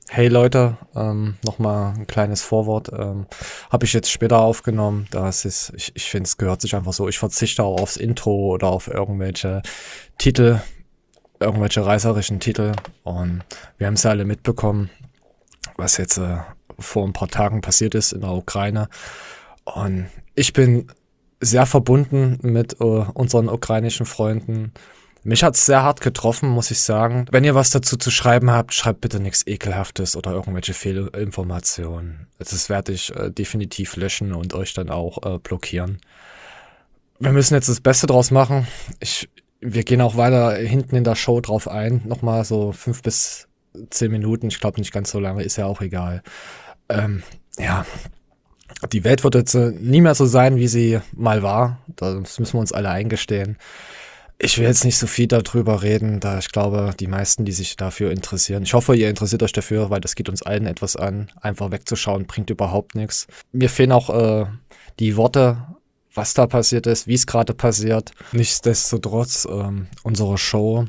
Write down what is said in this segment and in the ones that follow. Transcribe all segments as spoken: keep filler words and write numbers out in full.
Hey Leute, ähm, nochmal ein kleines Vorwort. Ähm, habe ich jetzt später aufgenommen. Das ist, ich, ich finde, es gehört sich einfach so. Ich verzichte auch aufs Intro oder auf irgendwelche Titel, irgendwelche reißerischen Titel. Und wir haben es ja alle mitbekommen, was jetzt äh, vor ein paar Tagen passiert ist in der Ukraine. Und ich bin sehr verbunden mit äh, unseren ukrainischen Freunden. Mich hat's sehr hart getroffen, muss ich sagen. Wenn ihr was dazu zu schreiben habt, schreibt bitte nichts Ekelhaftes oder irgendwelche Fehlinformationen. Das werde ich äh, definitiv löschen und euch dann auch äh, blockieren. Wir müssen jetzt das Beste draus machen. Ich, wir gehen auch weiter hinten in der Show drauf ein. Nochmal so fünf bis zehn Minuten. Ich glaube nicht ganz so lange, ist ja auch egal. Ähm, ja, die Welt wird jetzt äh, nie mehr so sein, wie sie mal war. Das müssen wir uns alle eingestehen. Ich will jetzt nicht so viel darüber reden, da ich glaube, die meisten, die sich dafür interessieren. Ich hoffe, ihr interessiert euch dafür, weil das geht uns allen etwas an. Einfach wegzuschauen bringt überhaupt nichts. Mir fehlen auch äh, die Worte, was da passiert ist, wie es gerade passiert. Nichtsdestotrotz, ähm, unsere Show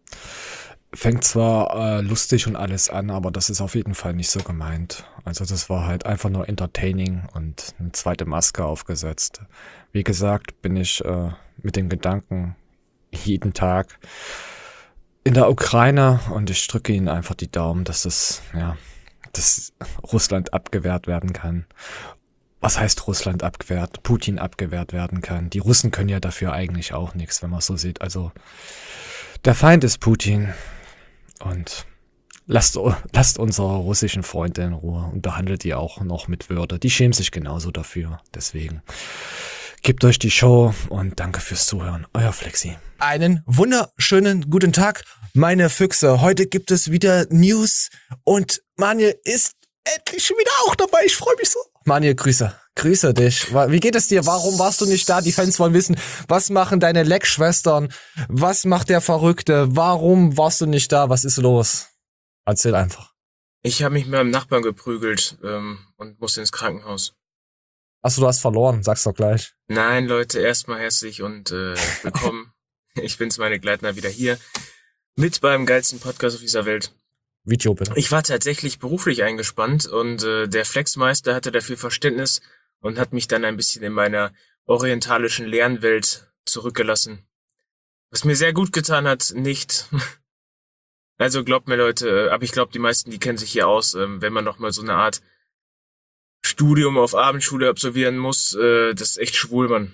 fängt zwar äh, lustig und alles an, aber das ist auf jeden Fall nicht so gemeint. Also das war halt einfach nur entertaining und eine zweite Maske aufgesetzt. Wie gesagt, bin ich äh, mit den Gedanken jeden Tag in der Ukraine und ich drücke ihnen einfach die Daumen, dass das, ja, dass Russland abgewehrt werden kann. Was heißt Russland abgewehrt? Putin abgewehrt werden kann. Die Russen können ja dafür eigentlich auch nichts, wenn man es so sieht. Also der Feind ist Putin und lasst, lasst unsere russischen Freunde in Ruhe und behandelt die auch noch mit Würde. Die schämen sich genauso dafür. Deswegen gebt euch die Show und danke fürs Zuhören. Euer Flexi. Einen wunderschönen guten Tag, meine Füchse. Heute gibt es wieder News und Manje ist endlich schon wieder auch dabei. Ich freue mich so. Manje, Grüße. Grüße dich. Wie geht es dir? Warum warst du nicht da? Die Fans wollen wissen, was machen deine Leckschwestern? Was macht der Verrückte? Warum warst du nicht da? Was ist los? Erzähl einfach. Ich habe mich mit meinem Nachbarn geprügelt ähm, und musste ins Krankenhaus. Achso, du hast verloren. Sag's doch gleich. Nein, Leute, erstmal herzlich und äh, willkommen. Ich bin's, meine Gleitner, wieder hier. Mit beim geilsten Podcast auf dieser Welt. Video bitte. Ich war tatsächlich beruflich eingespannt und äh, der Flexmeister hatte dafür Verständnis und hat mich dann ein bisschen in meiner orientalischen Lernwelt zurückgelassen. Was mir sehr gut getan hat, nicht. Also glaubt mir, Leute, aber ich glaube, die meisten, die kennen sich hier aus, ähm, wenn man noch mal so eine Art Studium auf Abendschule absolvieren muss, äh, das ist echt schwul, Mann.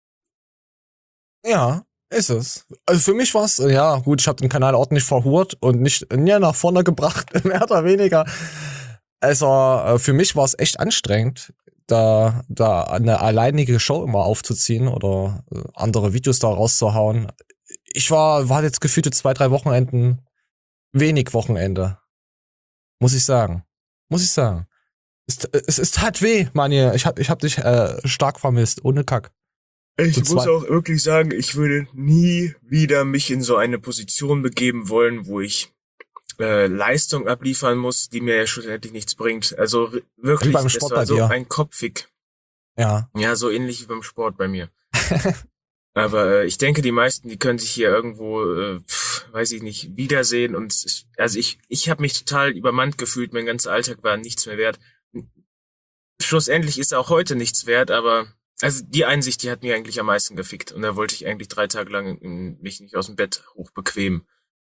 Ja, ist es. Also für mich war's, ja gut, ich habe den Kanal ordentlich verhurt und nicht ja, nach vorne gebracht, mehr oder weniger. Also für mich war es echt anstrengend, da da eine alleinige Show immer aufzuziehen oder andere Videos da rauszuhauen. Ich war war jetzt gefühlte zwei, drei Wochenenden wenig Wochenende. Muss ich sagen. Muss ich sagen. Es, es, es tat weh, Manje. Ich hab, ich hab dich äh, stark vermisst, ohne Kack. Ich Zu muss zweit. auch wirklich sagen, ich würde nie wieder mich in so eine Position begeben wollen, wo ich äh, Leistung abliefern muss, die mir ja schlussendlich nichts bringt. Also r- Wie wirklich, beim das Sport war bei so dir. ein Kopfig. Ja. Ja, so ähnlich wie beim Sport bei mir. Aber äh, ich denke, die meisten, die können sich hier irgendwo, äh, pf, weiß ich nicht, wiedersehen. Und es ist, also ich, ich habe mich total übermannt gefühlt. Mein ganzer Alltag war nichts mehr wert. Schlussendlich ist auch heute nichts wert, aber also die Einsicht, die hat mir eigentlich am meisten gefickt. Und da wollte ich eigentlich drei Tage lang in, mich nicht aus dem Bett hochbequemen.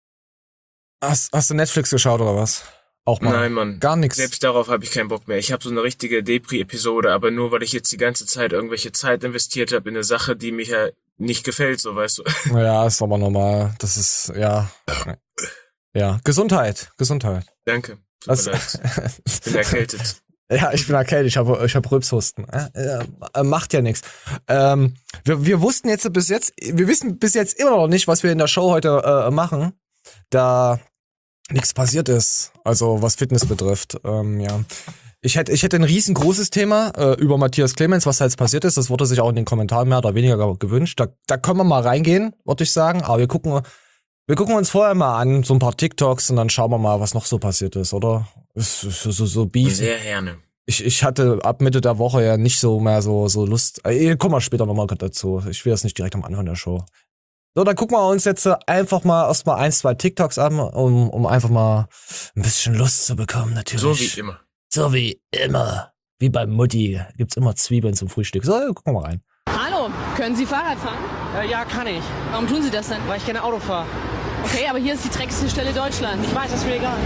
Hast, hast du Netflix geschaut oder was? Auch mal. Nein, Mann. Gar nichts. Selbst darauf habe ich keinen Bock mehr. Ich habe so eine richtige Depri-Episode, aber nur, weil ich jetzt die ganze Zeit irgendwelche Zeit investiert habe in eine Sache, die mir ja nicht gefällt, so weißt du. Ja, ist aber normal. Das ist, ja. Ja. Gesundheit. Gesundheit. Danke. Tut Das, mir leid. Ich bin erkältet. ja, ich bin erkältet. Ich habe ich hab Rülpshusten. Äh, äh, macht ja nichts. Ähm, wir, wir wussten jetzt bis jetzt, wir wissen bis jetzt immer noch nicht, was wir in der Show heute äh, machen, da nichts passiert ist. Also was Fitness betrifft. Ähm, ja. Ich hätte, ich hätte ein riesengroßes Thema äh, über Matthias Clemens, was da jetzt passiert ist. Das wurde sich auch in den Kommentaren mehr oder weniger gewünscht. Da, da können wir mal reingehen, würde ich sagen. Aber wir gucken, wir gucken uns vorher mal an, so ein paar TikToks und dann schauen wir mal, was noch so passiert ist, oder? Ist, ist, so, so Beef. Sehr gerne. Ich, ich hatte ab Mitte der Woche ja nicht so mehr so, so Lust. Äh, kommen wir später nochmal dazu. Ich will das nicht direkt am Anfang der Show. So, dann gucken wir uns jetzt äh, einfach mal erstmal ein, zwei TikToks an, um, um einfach mal ein bisschen Lust zu bekommen, natürlich. So wie immer. So wie immer. Wie bei Mutti. Gibt's immer Zwiebeln zum Frühstück. So, gucken wir mal rein. Hallo, können Sie Fahrrad fahren? Äh, ja, kann ich, Warum tun Sie das denn? weil ich gerne Auto fahre. Okay, aber hier ist die dreckigste Stelle Deutschlands. Ich weiß, das ist mir egal.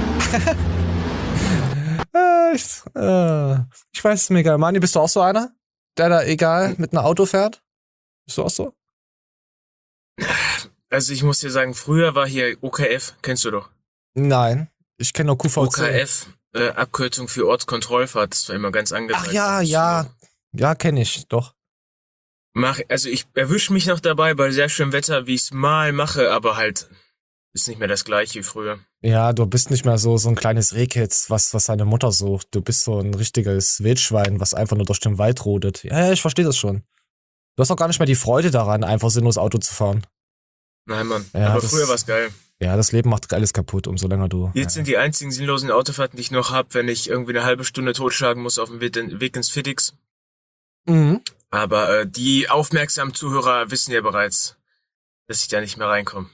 Äh, ich, äh, ich weiß, es ist mir egal. Mani, bist du auch so einer, der da egal mit einem Auto fährt? Bist du auch so? Also ich muss dir sagen, früher war hier O K F, kennst du doch. Nein, ich kenne nur Q V C. O K F, äh, Abkürzung für Ortskontrollfahrt, das war immer ganz angesagt. Ach ja, Das, ja. äh, Ja, kenne ich, doch. Mach, also ich erwische mich noch dabei bei sehr schönem Wetter, wie ich es mal mache, aber halt ist nicht mehr das gleiche wie früher. Ja, du bist nicht mehr so so ein kleines Rehkitz, was was seine Mutter sucht. Du bist so ein richtiges Wildschwein, was einfach nur durch den Wald rodet. Ja, ja, ich verstehe das schon. Du hast auch gar nicht mehr die Freude daran, einfach sinnlos Auto zu fahren. Nein, Mann, Ja, aber das- früher war's geil. Ja, das Leben macht alles kaputt, umso länger du. Jetzt sind die einzigen sinnlosen Autofahrten, die ich noch hab, wenn ich irgendwie eine halbe Stunde totschlagen muss auf dem Weg Weg ins Fittix. Mhm. Aber äh, die aufmerksamen Zuhörer wissen ja bereits, dass ich da nicht mehr reinkomme.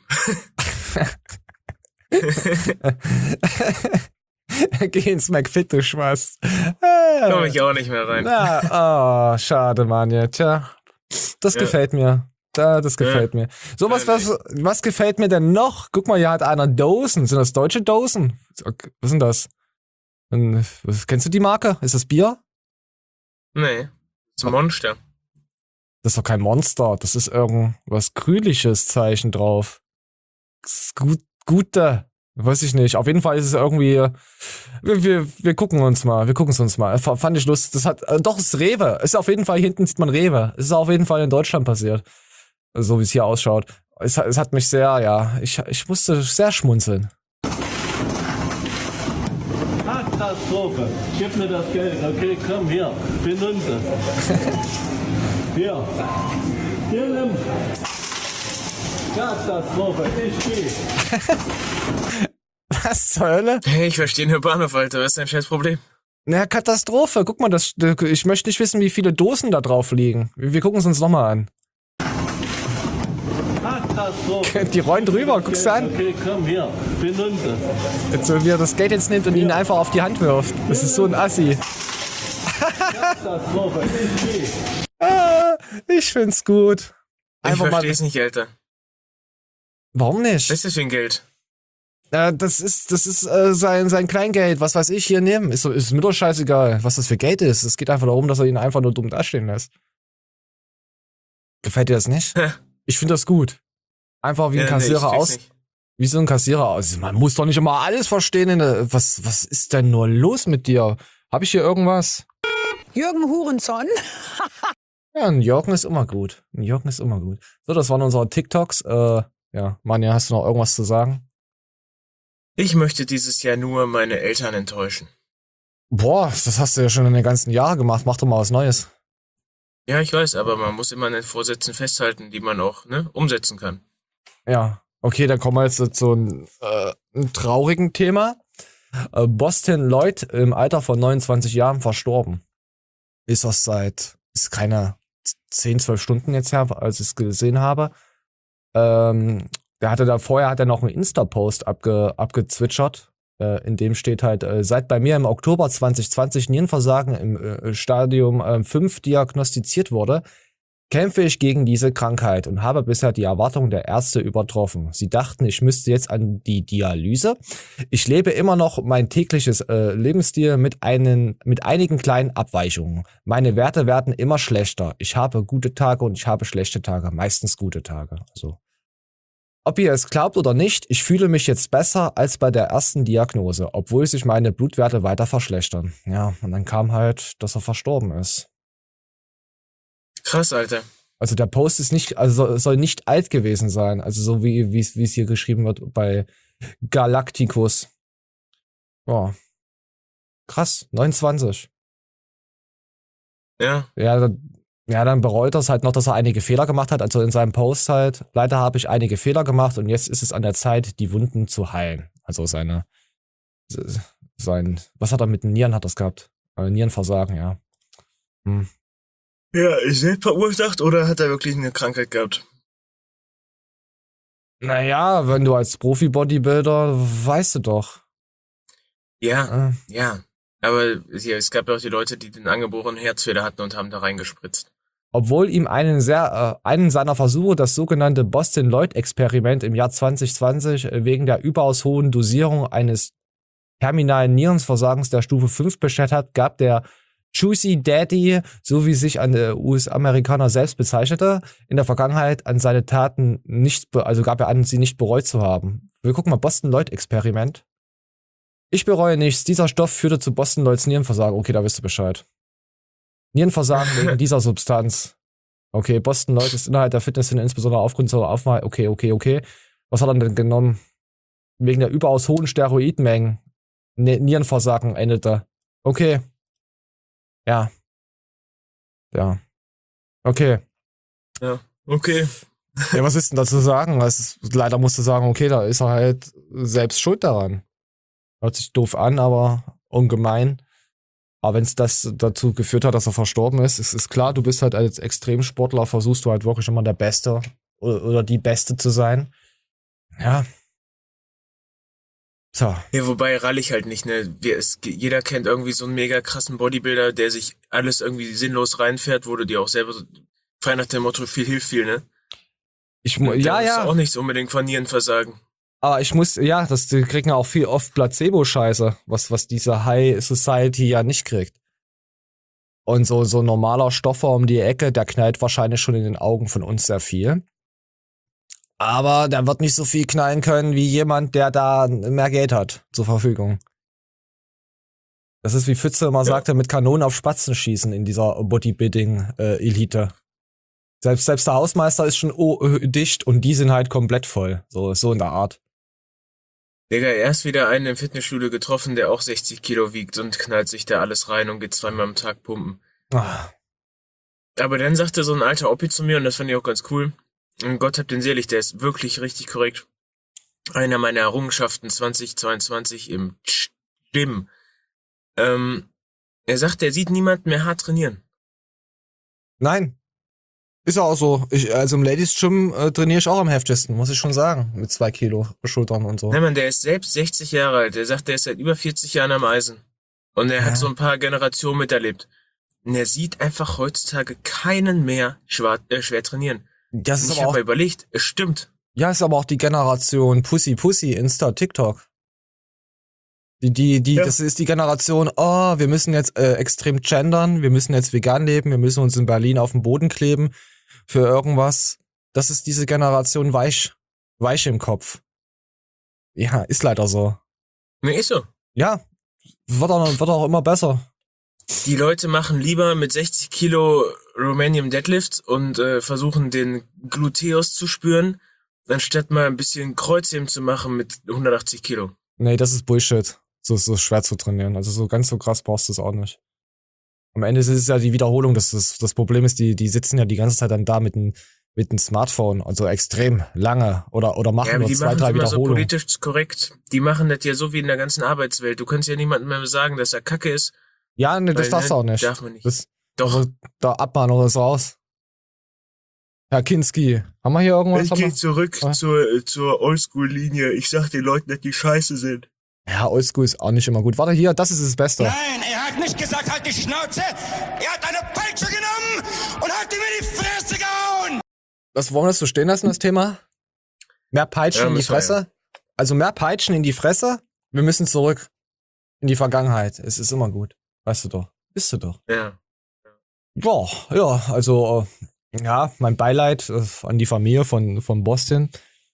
Geh ins McFit, du Schmaß. Komme ich auch nicht mehr rein. Na, oh, schade, Manja. Tja, das Ja. gefällt mir. Da, das gefällt mir. So, was, Ja, was, was gefällt mir denn noch? Guck mal, hier hat einer Dosen. Sind das deutsche Dosen? Okay, was sind das? Ein- was- Kennst du die Marke? Ist das Bier? Nee, das ist ein Monster. Das ist doch kein Monster. Das ist irgendwas grünliches Zeichen drauf. Das ist gut, gute. Weiß ich nicht. Auf jeden Fall ist es irgendwie. Wir, wir, wir gucken uns mal. Wir gucken es uns mal. F- Fand ich lustig. Das hat. Äh, doch, es ist Rewe. Ist auf jeden Fall, hinten sieht man Rewe. Es ist auf jeden Fall in Deutschland passiert. So wie es hier ausschaut. Es, hat- es hat mich sehr, ja. Ich, ich musste sehr schmunzeln. Katastrophe. Gib mir das Geld. Okay, komm hier. Benimm das. Hier. Hier nimm. Katastrophe. Ich geh. Was zur Hölle? Hey, ich verstehe nur Bahnhof, Alter. Was ist dein scheiß Problem? Na, Katastrophe. Guck mal, das, ich möchte nicht wissen, wie viele Dosen da drauf liegen. Wir, wir gucken es uns nochmal an. Katastrophe. Die rollen drüber, guck's dir an. Okay, komm hier. Benimm das. Jetzt, so wie er das Geld jetzt nimmt und ihn einfach auf die Hand wirft. Das ist so ein Assi. Katastrophe. Ich geh. Ah, ich find's gut. Ich Einfach mal. verstehe es nicht, Alter. Warum nicht? Was ist das für ein Geld? Äh, das ist, das ist äh, sein, sein Kleingeld, was weiß ich, hier nehmen. Ist, so, ist mir doch scheißegal, was das für Geld ist. Es geht einfach darum, dass er ihn einfach nur dumm dastehen lässt. Gefällt dir das nicht? Hä? Ich finde das gut. Einfach wie ein Ja, nee, ich Kassierer krieg's aus. nicht. Wie so ein Kassierer aus. Man muss doch nicht immer alles verstehen. In der, was, was ist denn nur los mit dir? Hab ich hier irgendwas? Jürgen Hurenson. Ja, ein Jürgen ist immer gut. Ein Jürgen ist immer gut. So, das waren unsere TikToks. Äh, ja, Manja, hast du noch irgendwas zu sagen? Ich möchte dieses Jahr nur meine Eltern enttäuschen. Boah, das hast du ja schon in den ganzen Jahren gemacht. Mach doch mal was Neues. Ja, ich weiß, aber man muss immer an den Vorsätzen festhalten, die man auch ne, umsetzen kann. Ja, okay, dann kommen wir jetzt zu einem, äh, einem traurigen Thema. Äh, Boston Lloyd im Alter von neunundzwanzig Jahren verstorben. Ist das seit, ist keine zehn, zwölf Stunden jetzt her, als ich es gesehen habe. Ähm, der hatte da vorher hat er noch einen Insta-Post abge, abgezwitschert. Äh, in dem steht halt, äh, seit bei mir im Oktober zwanzig zwanzig Nierenversagen im äh, Stadium äh, fünf diagnostiziert wurde, kämpfe ich gegen diese Krankheit und habe bisher die Erwartungen der Ärzte übertroffen. Sie dachten, ich müsste jetzt an die Dialyse. Ich lebe immer noch mein tägliches äh, Lebensstil mit, einen, mit einigen kleinen Abweichungen. Meine Werte werden immer schlechter. Ich habe gute Tage und ich habe schlechte Tage, meistens gute Tage. Also, ob ihr es glaubt oder nicht, ich fühle mich jetzt besser als bei der ersten Diagnose, obwohl sich meine Blutwerte weiter verschlechtern. Ja, und dann kam halt, dass er verstorben ist. Krass, Alter. Also der Post ist nicht, also soll, soll nicht alt gewesen sein. Also so wie wie es wie es hier geschrieben wird bei Galacticus. Boah. Krass, neunundzwanzig. Ja, Ja, dann, ja, dann bereut er es halt noch, dass er einige Fehler gemacht hat. Also in seinem Post halt, leider habe ich einige Fehler gemacht und jetzt ist es an der Zeit, die Wunden zu heilen. Also seine, sein, was hat er mit den Nieren hat das gehabt? Äh, Nierenversagen, ja. Hm. Ja, ist selbst verursacht oder hat er wirklich eine Krankheit gehabt? Naja, wenn du als Profi-Bodybuilder, weißt du doch. Ja, Äh, ja. Aber ja, es gab ja auch die Leute, die den angeborenen Herzfehler hatten und haben da reingespritzt. Obwohl ihm einen sehr, äh, einen seiner Versuche, das sogenannte Boston-Lloyd-Experiment im Jahr zwanzig zwanzig äh, wegen der überaus hohen Dosierung eines terminalen Nierenversagens der Stufe fünf beschert hat, gab der Juicy Daddy, so wie sich ein äh, U S-Amerikaner selbst bezeichnete, in der Vergangenheit an seine Taten nicht, be also gab er an, sie nicht bereut zu haben. Wir gucken mal Boston-Lloyd-Experiment. Ich bereue nichts. Dieser Stoff führte zu Boston-Lloyds Nierenversagen. Okay, da wisst ihr Bescheid. Nierenversagen wegen dieser Substanz. Okay, Boston-Lloyd ist innerhalb der Fitnessszene insbesondere aufgrund zur Aufmerksamkeit. Okay, okay, okay. Was hat er denn genommen? Wegen der überaus hohen Steroidmengen. Ne Nierenversagen endete. Okay. Ja. Ja. Okay. Ja, okay. Ja, was ist denn dazu sagen? Es ist, leider musst du sagen, okay, da ist er halt selbst schuld daran. Hört sich doof an, aber ungemein. Aber wenn es das dazu geführt hat, dass er verstorben ist, ist, ist klar, du bist halt als Extremsportler, versuchst du halt wirklich immer der Beste oder, oder die Beste zu sein. Ja. So. Ja, wobei rall ich halt nicht, ne? Wir, es, jeder kennt irgendwie so einen mega krassen Bodybuilder, der sich alles irgendwie sinnlos reinfährt, wo du dir auch selber so, frei nach dem Motto, viel hilft viel, ne? Ich, mu- Der ja, muss ja. auch nicht so unbedingt von Nierenversagen. Aber ich muss, ja, das die kriegen ja auch viel oft Placebo-Scheiße, was, was diese High Society ja nicht kriegt. Und so, so ein normaler Stoffer um die Ecke, der knallt wahrscheinlich schon in den Augen von uns sehr viel. Aber der wird nicht so viel knallen können wie jemand, der da mehr Geld hat zur Verfügung. Das ist wie Pfütze immer Ja. sagte, mit Kanonen auf Spatzen schießen in dieser Bodybuilding-Elite. Selbst, selbst der Hausmeister ist schon oh, äh, dicht und die sind halt komplett voll. So, so in der Art. Digga, erst wieder einen im Fitnessstudio getroffen, der auch sechzig Kilo wiegt und knallt sich da alles rein und geht zweimal am Tag pumpen. Ah. Aber dann sagte so ein alter Oppi zu mir, und das fand ich auch ganz cool, und Gott hab den selig, der ist wirklich richtig korrekt. Einer meiner Errungenschaften zwanzig zweiundzwanzig im Gym. Ähm, er sagt, er sieht niemanden mehr hart trainieren. Nein. Ist ja auch so. Ich, also im Ladies Gym äh, trainiere ich auch am heftigsten, muss ich schon sagen. Mit zwei Kilo Schultern und so. Nein, Mann, der ist selbst sechzig Jahre alt. Der sagt, der ist seit über vierzig Jahren am Eisen. Und er Ja. hat so ein paar Generationen miterlebt. Und er sieht einfach heutzutage keinen mehr schwer, äh, schwer trainieren. Das Und ist ich aber habe auch, mir überlegt, es stimmt. ja, ist aber auch die Generation Pussy Pussy, Insta, TikTok. Die, die, die, Ja. das ist die Generation, oh, wir müssen jetzt äh, extrem gendern, wir müssen jetzt vegan leben, wir müssen uns in Berlin auf den Boden kleben für irgendwas. Das ist diese Generation weich, weich im Kopf. Ja, ist leider so. Nee, ist so. Ja, wird auch, wird auch immer besser. Die Leute machen lieber mit sechzig Kilo Romanian Deadlifts und äh, versuchen den Gluteus zu spüren, anstatt mal ein bisschen Kreuzheben zu machen mit hundertachtzig Kilo. Nee, das ist Bullshit. So, so schwer zu trainieren. Also so ganz so krass brauchst du es auch nicht. Am Ende ist es ja die Wiederholung. Das, das, das Problem ist, die, die sitzen ja die ganze Zeit dann da mit einem mit einem Smartphone, also extrem lange oder, oder machen Ja, aber nur die zwei, machen drei es immer so Wiederholungen. politisch korrekt. Die machen das ja so wie in der ganzen Arbeitswelt. Du kannst ja niemandem mehr sagen, dass er Kacke ist. Ja, nee, das Weil, darfst du ne, auch nicht. darf man nicht. Das, Doch. Also, da Abmahnung ist raus. Herr Kinski, haben wir hier irgendwas? Ich Haben gehe wir- zurück Was? zur, zur Oldschool-Linie. Ich sag den Leuten, dass die scheiße sind. Ja, Oldschool ist auch nicht immer gut. Warte, hier, das ist das Beste. Nein, er hat nicht gesagt, halt die Schnauze. Er hat eine Peitsche genommen und hat ihm in die Fresse gehauen. Was wollen wir das so stehen lassen, das Thema? Mehr Peitschen Ja, in die müssen wir, Fresse? Also mehr Peitschen in die Fresse? Wir müssen zurück in die Vergangenheit. Es ist immer gut. Weißt du doch. Bist du doch. Ja. Ja, ja, also, äh, ja, mein Beileid äh, an die Familie von, von Boston.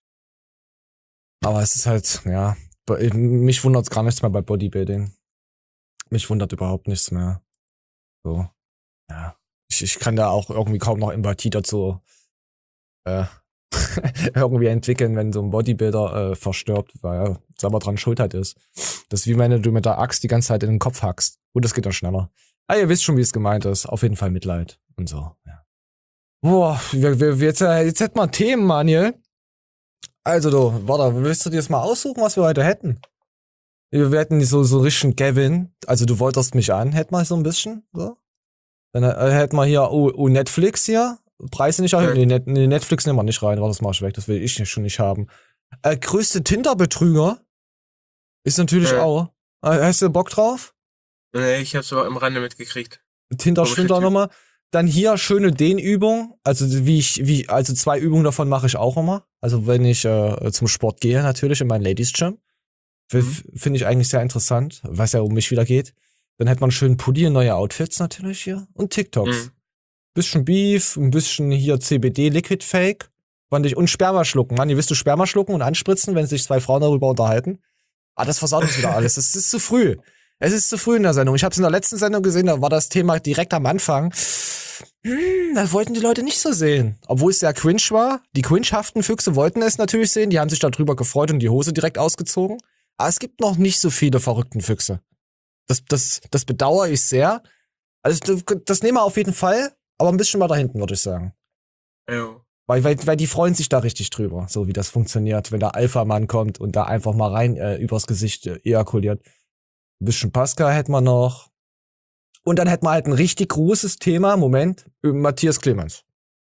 Aber es ist halt, ja, be- mich wundert gar nichts mehr bei Bodybuilding. Mich wundert überhaupt nichts mehr. So, ja. Ich, ich kann da auch irgendwie kaum noch Empathie dazu äh, irgendwie entwickeln, wenn so ein Bodybuilder äh, verstirbt, weil er selber dran schuld halt ist. Das ist wie wenn du mit der Axt die ganze Zeit in den Kopf hackst. Gut, das geht dann schneller. Ah, ihr wisst schon, wie es gemeint ist. Auf jeden Fall Mitleid und so, ja. Boah, wir, wir, wir, jetzt, äh, jetzt hätten wir Themen, Manuel. Also du, warte, willst du dir das mal aussuchen, was wir heute hätten? Wir hätten so, so richtigen Kevin. Also du wolltest mich an, hätten wir so ein bisschen, so. Dann äh, hätten wir hier oh, oh, Netflix hier. Preise nicht erhöhen. Nee, Net nee, Netflix nehmen wir nicht rein, das mach ich weg, das will ich nicht, schon nicht haben. Äh, größte Tinder-Betrüger ist natürlich Ja. auch. Äh, hast du Bock drauf? Nee, ich hab's aber am Rande mitgekriegt. Tinder Aber stimmt auch shit, nochmal. Dann hier schöne Dehnübung. Also wie ich, wie, also zwei Übungen davon mache ich auch immer. Also wenn ich äh, zum Sport gehe, natürlich in mein Ladies Gym. Mhm. Finde ich eigentlich sehr interessant, was ja um mich wieder geht. Dann hätte man einen schönen Pulli, neue Outfits natürlich hier. Und TikToks. Mhm. Bisschen Beef, ein bisschen hier C B D Liquid Fake. Fand ich, und Sperma schlucken. Mann, ihr wisst du Sperma schlucken und anspritzen, wenn sich zwei Frauen darüber unterhalten? Ah, das versaut uns wieder alles. Es ist zu früh. Es ist zu früh in der Sendung. Ich habe es in der letzten Sendung gesehen, da war das Thema direkt am Anfang. Hm, das wollten die Leute nicht so sehen. Obwohl es sehr cringe war. Die cringehaften Füchse wollten es natürlich sehen. Die haben sich darüber gefreut und die Hose direkt ausgezogen. Aber es gibt noch nicht so viele verrückten Füchse. Das, das, das bedauere ich sehr. Also das, das nehmen wir auf jeden Fall, aber ein bisschen weiter hinten, würde ich sagen. Jo. Weil, weil, weil die freuen sich da richtig drüber, so wie das funktioniert, wenn der Alpha-Mann kommt und da einfach mal rein äh, übers Gesicht äh, ejakuliert. Ein bisschen Pascal hätten wir noch. Und dann hätten wir halt ein richtig großes Thema, Moment, über Matthias Clemens.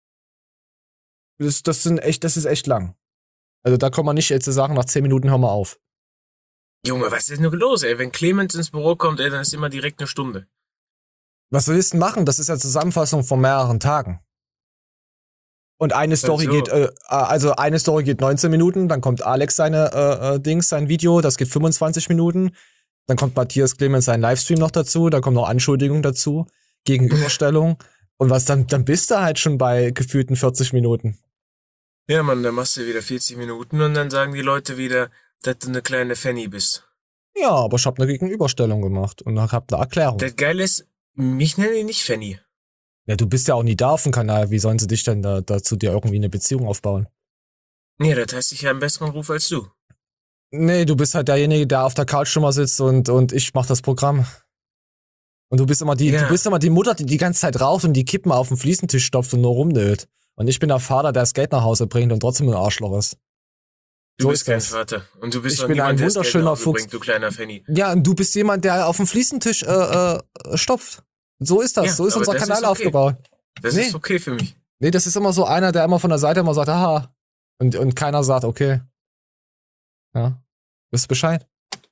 Das, das, sind echt, das ist echt lang. Also da kann man nicht jetzt sagen, nach zehn Minuten hören wir auf. Junge, was ist denn nur los, ey? Wenn Clemens ins Büro kommt, ey, dann ist immer direkt eine Stunde. Was willst du denn machen? Das ist ja Zusammenfassung von mehreren Tagen. Und eine Story so. geht, äh, also eine Story geht neunzehn Minuten, dann kommt Alex seine äh, äh, Dings, sein Video, das geht fünfundzwanzig Minuten. Dann kommt Matthias Clemens sein Livestream noch dazu, da kommt noch Anschuldigung dazu, Gegenüberstellung. Und was dann, dann bist du halt schon bei gefühlten vierzig Minuten. Ja, Mann, dann machst du wieder vierzig Minuten und dann sagen die Leute wieder, dass du eine kleine Fanny bist. Ja, aber ich habe eine Gegenüberstellung gemacht und hab eine Erklärung. Das Geile ist, mich nennen die nicht Fanny. Ja, du bist ja auch nie da auf dem Kanal, wie sollen sie dich denn da, dazu dir irgendwie eine Beziehung aufbauen? Nee, das heißt, ich habe einen besseren Ruf als du. Nee, du bist halt derjenige, der auf der Couch schon mal sitzt und, und ich mach das Programm. Und du bist immer die, Ja. du bist immer die Mutter, die die ganze Zeit raucht und die Kippen auf den Fliesentisch stopft und nur rumnölt. Und ich bin der Vater, der das Geld nach Hause bringt und trotzdem ein Arschloch ist. Du So bist ist kein das. Vater. Und du bist Ich doch bin niemand, ein der das Geld wunderschöner nach Hause Fuchs. bringt, du kleiner Fanny. Ja, und du bist jemand, der auf dem Fliesentisch äh, äh, stopft. So ist das, Ja, so ist aber unser das Kanal ist okay. aufgebaut. Das Nee. ist okay für mich. Nee, das ist immer so einer, der immer von der Seite immer sagt, aha. Und, und keiner sagt, okay. Ja. Wisst Bescheid?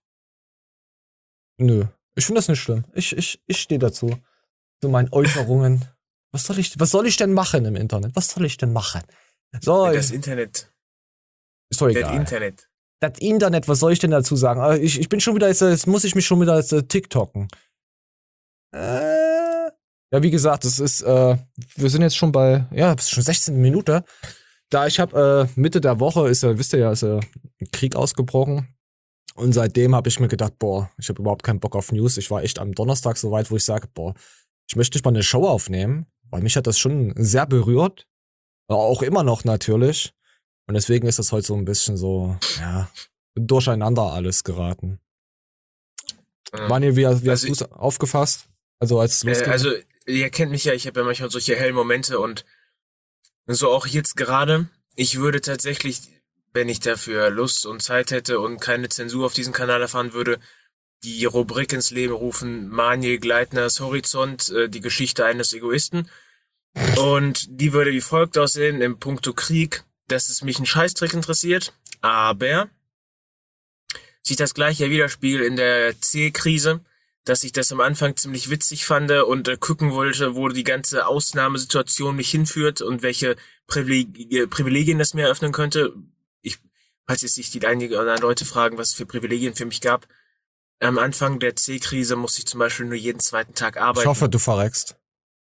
Nö. Ich finde das nicht schlimm. Ich, ich, ich stehe dazu. Zu meinen Äußerungen. Was soll ich, was soll ich denn machen im Internet? Was soll ich denn machen? So, Das Internet. ist doch Das egal. Internet. Das Internet, was soll ich denn dazu sagen? Aber Ich, ich bin schon wieder, jetzt, jetzt muss ich mich schon wieder jetzt, äh, TikToken. Äh, ja, wie gesagt, es ist, äh, wir sind jetzt schon bei, ja, es ist schon sechzehn Minuten. Da ich habe äh, Mitte der Woche ist ja, wisst ihr ja, ist ja ein Krieg ausgebrochen. Und seitdem habe ich mir gedacht, boah, ich habe überhaupt keinen Bock auf News. Ich war echt am Donnerstag so weit, wo ich sage, boah, ich möchte nicht mal eine Show aufnehmen, weil mich hat das schon sehr berührt. Aber auch immer noch natürlich. Und deswegen ist das heute so ein bisschen so, ja, durcheinander alles geraten. Ja. Mani, wie, wie Also hast du es aufgefasst? Also als es Äh, losging? also, ihr kennt mich ja, ich habe ja manchmal solche hellen Momente und so auch jetzt gerade. Ich würde tatsächlich, wenn ich dafür Lust und Zeit hätte und keine Zensur auf diesem Kanal erfahren würde, die Rubrik ins Leben rufen, Maniel Gleitners Horizont, äh, die Geschichte eines Egoisten. Und die würde wie folgt aussehen im Punkto Krieg, dass es mich ein Scheißdreck interessiert, aber sich das gleiche widerspiegelt in der C-Krise, dass ich das am Anfang ziemlich witzig fand und äh, gucken wollte, wo die ganze Ausnahmesituation mich hinführt und welche Privileg Privilegien das mir eröffnen könnte. Ich, falls jetzt sich die einige oder andere Leute fragen, was es für Privilegien für mich gab. Am Anfang der C-Krise musste ich zum Beispiel nur jeden zweiten Tag arbeiten. Ich hoffe, du verreckst.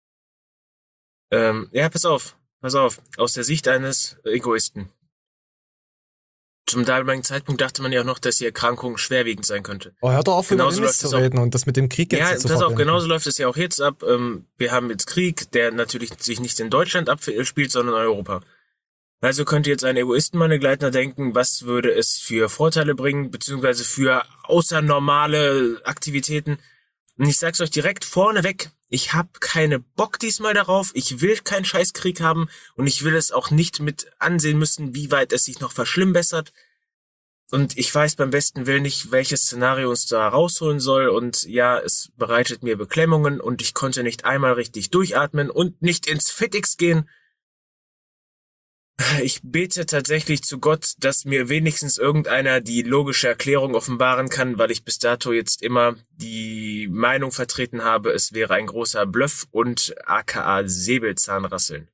Ähm, ja, pass auf, pass auf. Aus der Sicht eines Egoisten. Zum damaligen Zeitpunkt dachte man ja auch noch, dass die Erkrankung schwerwiegend sein könnte. Oh, hör doch auf, über Genauso den Mist läuft zu es auch. reden und das mit dem Krieg jetzt Ja, zu pass auf, verbinden. genauso läuft es ja auch jetzt ab. Ähm, wir haben jetzt Krieg, der natürlich sich nicht in Deutschland abspielt, sondern in Europa. Also könnte jetzt ein Egoistenmann Gleitner denken, was würde es für Vorteile bringen, beziehungsweise für außernormale Aktivitäten. Und ich sag's euch direkt vorneweg, ich hab keine Bock diesmal darauf, ich will keinen Scheißkrieg haben und ich will es auch nicht mit ansehen müssen, wie weit es sich noch verschlimmbessert. Und ich weiß beim besten Willen nicht, welches Szenario uns da rausholen soll. Und ja, es bereitet mir Beklemmungen und ich konnte nicht einmal richtig durchatmen und nicht ins Fitix gehen. Ich bete tatsächlich zu Gott, dass mir wenigstens irgendeiner die logische Erklärung offenbaren kann, weil ich bis dato jetzt immer die Meinung vertreten habe, es wäre ein großer Bluff und aka Säbelzahnrasseln.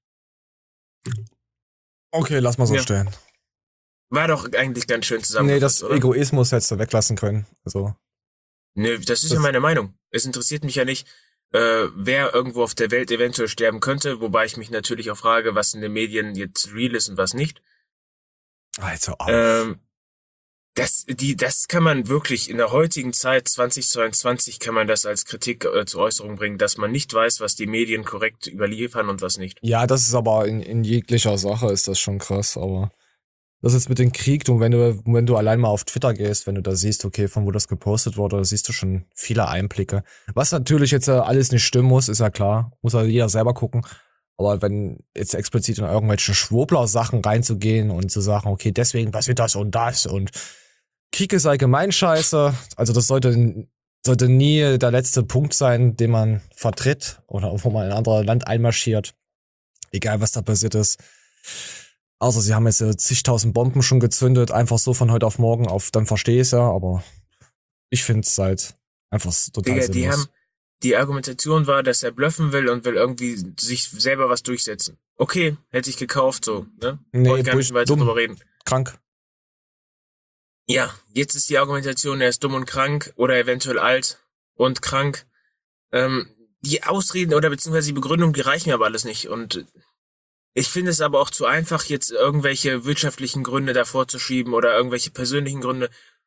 Okay, lass mal so Ja. stehen. War doch eigentlich ganz schön zusammengefasst, Nee, das oder? Egoismus hättest du weglassen können. Also, Nö, das ist Das- ja meine Meinung. Es interessiert mich ja nicht, äh, wer irgendwo auf der Welt eventuell sterben könnte, wobei ich mich natürlich auch frage, was in den Medien jetzt real ist und was nicht. Alter, auf. Ähm, das, die, das kann man wirklich in der heutigen Zeit, zwanzig zweiundzwanzig, kann man das als Kritik äh, zur Äußerung bringen, dass man nicht weiß, was die Medien korrekt überliefern und was nicht. Ja, das ist aber in, in jeglicher Sache ist das schon krass, aber das ist mit dem Krieg, und wenn du, wenn du allein mal auf Twitter gehst, wenn du da siehst, okay, von wo das gepostet wurde, da siehst du schon viele Einblicke. Was natürlich jetzt äh, alles nicht stimmen muss, ist ja klar, muss ja jeder selber gucken. Aber wenn jetzt explizit in irgendwelche Schwurbler-Sachen reinzugehen und zu sagen, okay, deswegen passiert das und das und Krieg ist allgemein scheiße, also das sollte, sollte nie der letzte Punkt sein, den man vertritt oder wo man in ein anderes Land einmarschiert, egal was da passiert ist. Außer sie haben jetzt äh, zigtausend Bomben schon gezündet, einfach so von heute auf morgen, auf, dann verstehe ich es ja, aber ich finde es halt einfach s- total Digga, die sinnlos. haben, die Argumentation war, dass er bluffen will und will irgendwie sich selber was durchsetzen. Okay, hätte ich gekauft, so, ne? Nee, Wollte gar Bullshit, nicht weiter dumm. drüber reden. Krank. Ja, jetzt ist die Argumentation, er ist dumm und krank oder eventuell alt und krank. Ähm, die Ausreden oder beziehungsweise die Begründung, die reichen mir aber alles nicht. Und ich finde es aber auch zu einfach, jetzt irgendwelche wirtschaftlichen Gründe davor zu schieben oder irgendwelche persönlichen Gründe.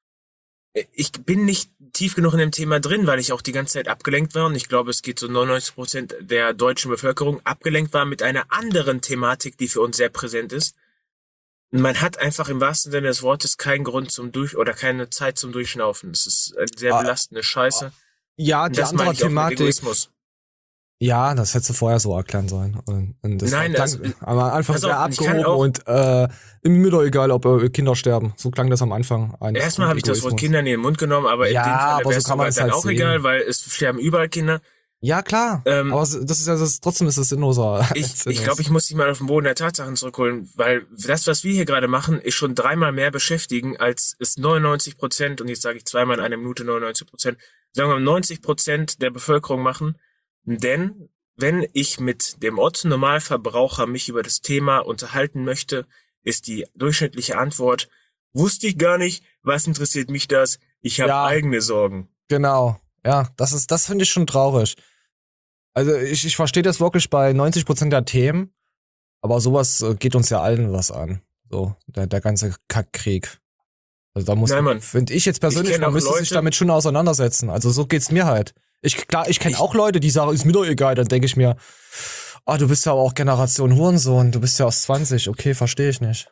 Ich bin nicht tief genug in dem Thema drin, weil ich auch die ganze Zeit abgelenkt war. Und ich glaube, es geht so neunundneunzig Prozent der deutschen Bevölkerung abgelenkt war mit einer anderen Thematik, die für uns sehr präsent ist. Man hat einfach im wahrsten Sinne des Wortes keinen Grund zum Durch- oder keine Zeit zum Durchschnaufen. Das ist eine sehr Ah, belastende Scheiße. Ja, Und die das meine andere ich auch mit Thematik, Egoismus. ja, das hättest du vorher so erklären sollen. Und, und das Nein, klang also, am Anfang pass auf, sehr ich kann abgehoben auch- und äh, mir doch egal, ob äh, Kinder sterben. So klang das am Anfang. Ein Erstmal habe ich das Wort Egoismus. Kinder in den Mund genommen, aber Ja, in dem Fall aber so wäre es kann man sogar es dann halt auch sehen. egal, weil es sterben überall Kinder. Ja, klar. Ähm, aber es- das ist ja das, trotzdem ist es sinnloser. Ich, als ich glaube, ich muss dich mal auf den Boden der Tatsachen zurückholen, weil das, was wir hier gerade machen, ist schon dreimal mehr beschäftigen, als es neunundneunzig Prozent, und jetzt sage ich zweimal in einer Minute neunundneunzig Prozent, sagen wir mal neunzig Prozent der Bevölkerung machen. Denn wenn ich mit dem Otto-Normalverbraucher mich über das Thema unterhalten möchte, ist die durchschnittliche Antwort, wusste ich gar nicht, was interessiert mich das? Ich habe Ja. eigene Sorgen. Genau. Ja, das ist, das finde ich schon traurig. Also ich, ich verstehe das wirklich bei neunzig Prozent der Themen, aber sowas äh, geht uns ja allen was an. So, der, der ganze Kackkrieg. Also da muss Nein, man, Mann. finde ich jetzt persönlich, kenn man auch müsste sich Leute- damit schon auseinandersetzen. Also so geht's mir halt. Ich, klar, ich kenne Ich- auch Leute, die sagen, ist mir doch egal, dann denke ich mir, ah, du bist ja aber auch Generation Hurensohn, du bist ja aus zwanzig, okay, verstehe ich nicht.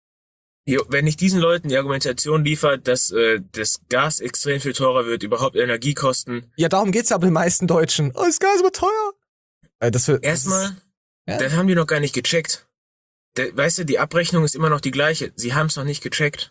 Jo, wenn ich diesen Leuten die Argumentation liefere, dass äh, das Gas extrem viel teurer wird, überhaupt Energiekosten, Ja, darum geht's ja bei den meisten Deutschen. Oh, ist Gas aber teuer. Äh, das wird, erstmal, Ja. das haben die noch gar nicht gecheckt. Der, weißt du, die Abrechnung ist immer noch die gleiche. Sie haben es noch nicht gecheckt.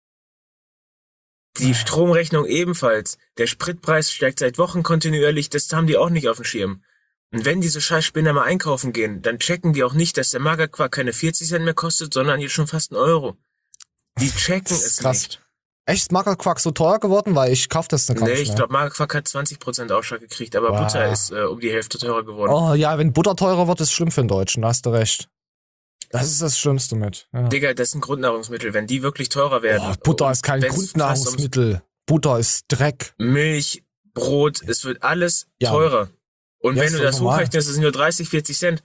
Die Stromrechnung ebenfalls. Der Spritpreis steigt seit Wochen kontinuierlich, das haben die auch nicht auf dem Schirm. Und wenn diese Scheißspinner mal einkaufen gehen, dann checken die auch nicht, dass der Magerquark keine vierzig Cent mehr kostet, sondern jetzt schon fast einen Euro. Die checken Das ist es krass. nicht. Echt ist Magerquark so teuer geworden, weil ich kauf das dann gar Nee, nicht ich mehr. glaube, Magerquark hat zwanzig Prozent Ausschlag gekriegt, aber Wow. Butter ist äh, um die Hälfte teurer geworden. Oh ja, wenn Butter teurer wird, ist schlimm für den Deutschen, da hast du recht. Das ist das Schlimmste mit. Ja. Digga, das sind Grundnahrungsmittel. Wenn die wirklich teurer werden. Oh, Butter und ist kein wenn's fast ums Grundnahrungsmittel. Butter ist Dreck. Milch, Brot, es wird alles Ja. teurer. Und Ja, wenn ist du doch das normal. hochrechnest, das sind nur dreißig, vierzig Cent.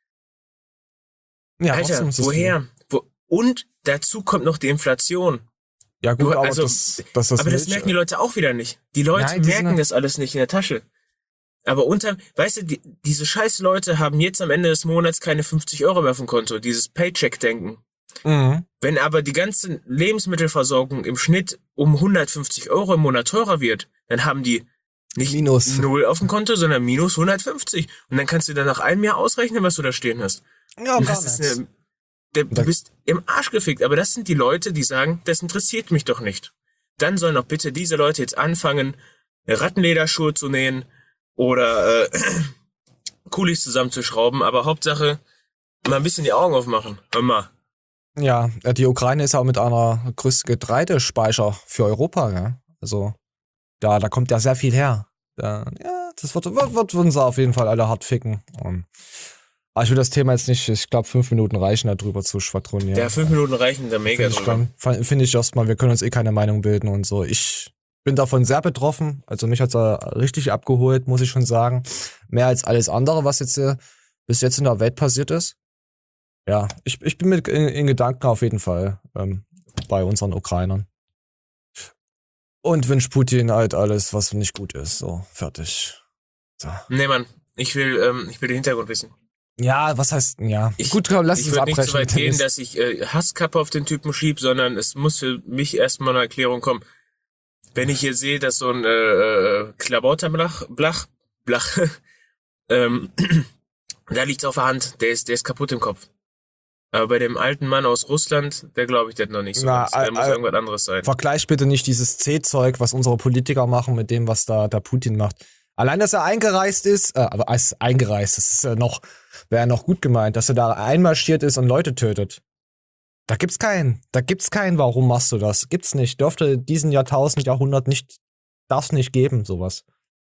Ja, Alter, trotzdem ist es woher? Wo, und dazu kommt noch die Inflation. viel. Ja gut, Du, aber also, das, das, das aber das Milch- merken die Leute auch wieder nicht. Die Leute Nein, die sind merken ja- das alles nicht in der Tasche. Aber unter, weißt du, die, diese scheiß Leute haben jetzt am Ende des Monats keine fünfzig Euro mehr auf dem Konto. Dieses Paycheck-Denken. Mhm. Wenn aber die ganze Lebensmittelversorgung im Schnitt um hundertfünfzig Euro im Monat teurer wird, dann haben die nicht Minus. null auf dem Konto, sondern minus hundertfünfzig. Und dann kannst du dann nach einem Jahr ausrechnen, was du da stehen hast. Ja, Und gar das ist nichts. eine, der, du bist im Arsch gefickt. Aber das sind die Leute, die sagen, das interessiert mich doch nicht. Dann sollen doch bitte diese Leute jetzt anfangen, Rattenlederschuhe zu nähen oder äh, Kulis zusammenzuschrauben. Aber Hauptsache, mal ein bisschen die Augen aufmachen. Hör mal. Ja, äh, die Ukraine ist ja auch mit einer größten Getreidespeicher für Europa, ja. Also, da, da kommt ja sehr viel her. Da, ja, das wird, wird, wird uns auf jeden Fall alle hart ficken. Um, aber ich will das Thema jetzt nicht, ich glaube, fünf Minuten reichen, da drüber zu schwadronieren. Ja, fünf Minuten reichen da mega Finde ich, drüber. find ich erstmal, wir können uns eh keine Meinung bilden und so. Ich bin davon sehr betroffen. Also mich hat's da richtig abgeholt, muss ich schon sagen. Mehr als alles andere, was jetzt äh, bis jetzt in der Welt passiert ist. Ja, ich, ich bin mit in, in Gedanken auf jeden Fall ähm, bei unseren Ukrainern. Und wünsche Putin halt alles, was nicht gut ist. So, fertig. So. Nee, Mann, ich will, ähm, ich will den Hintergrund wissen. Ja, was heißt, ja. Ich, Gut, komm, lass ich uns würde nicht abbrechen. so weit mit gehen, Tennis. dass ich äh, Hasskappe auf den Typen schieb, sondern es muss für mich erstmal eine Erklärung kommen. Wenn ich hier sehe, dass so ein äh, äh, Klabauterblach, Blach, Blach, ähm, da liegt's auf der Hand, der ist, der ist kaputt im Kopf. Aber bei dem alten Mann aus Russland, der glaube ich das noch nicht so Na, ganz. Da äh, muss äh, irgendwas anderes sein. Vergleich bitte nicht dieses C-Zeug, was unsere Politiker machen, mit dem, was da der Putin macht. Allein, dass er eingereist ist, äh, aber als eingereist, das ist äh, noch, wäre ja noch gut gemeint, dass er da einmarschiert ist und Leute tötet. Da gibt's keinen. Da gibt's keinen, warum machst du das? Gibt's nicht. Dürfte diesen Jahrtausend, Jahrhundert nicht, darf's nicht geben, sowas.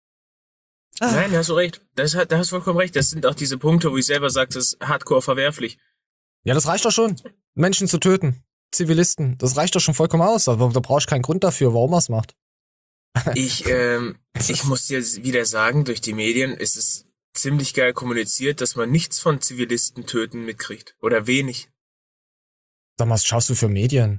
Nein, da hast du recht. Das hat, da hast du vollkommen recht. Das sind auch diese Punkte, wo ich selber sage, das ist hardcore verwerflich. Ja, das reicht doch schon. Menschen zu töten. Zivilisten. Das reicht doch schon vollkommen aus. Aber da brauchst du keinen Grund dafür, warum er es macht. Ich, ähm, ich muss dir wieder sagen, durch die Medien ist es ziemlich geil kommuniziert, dass man nichts von Zivilisten töten mitkriegt. Oder wenig. Sag mal, was schaust du für Medien?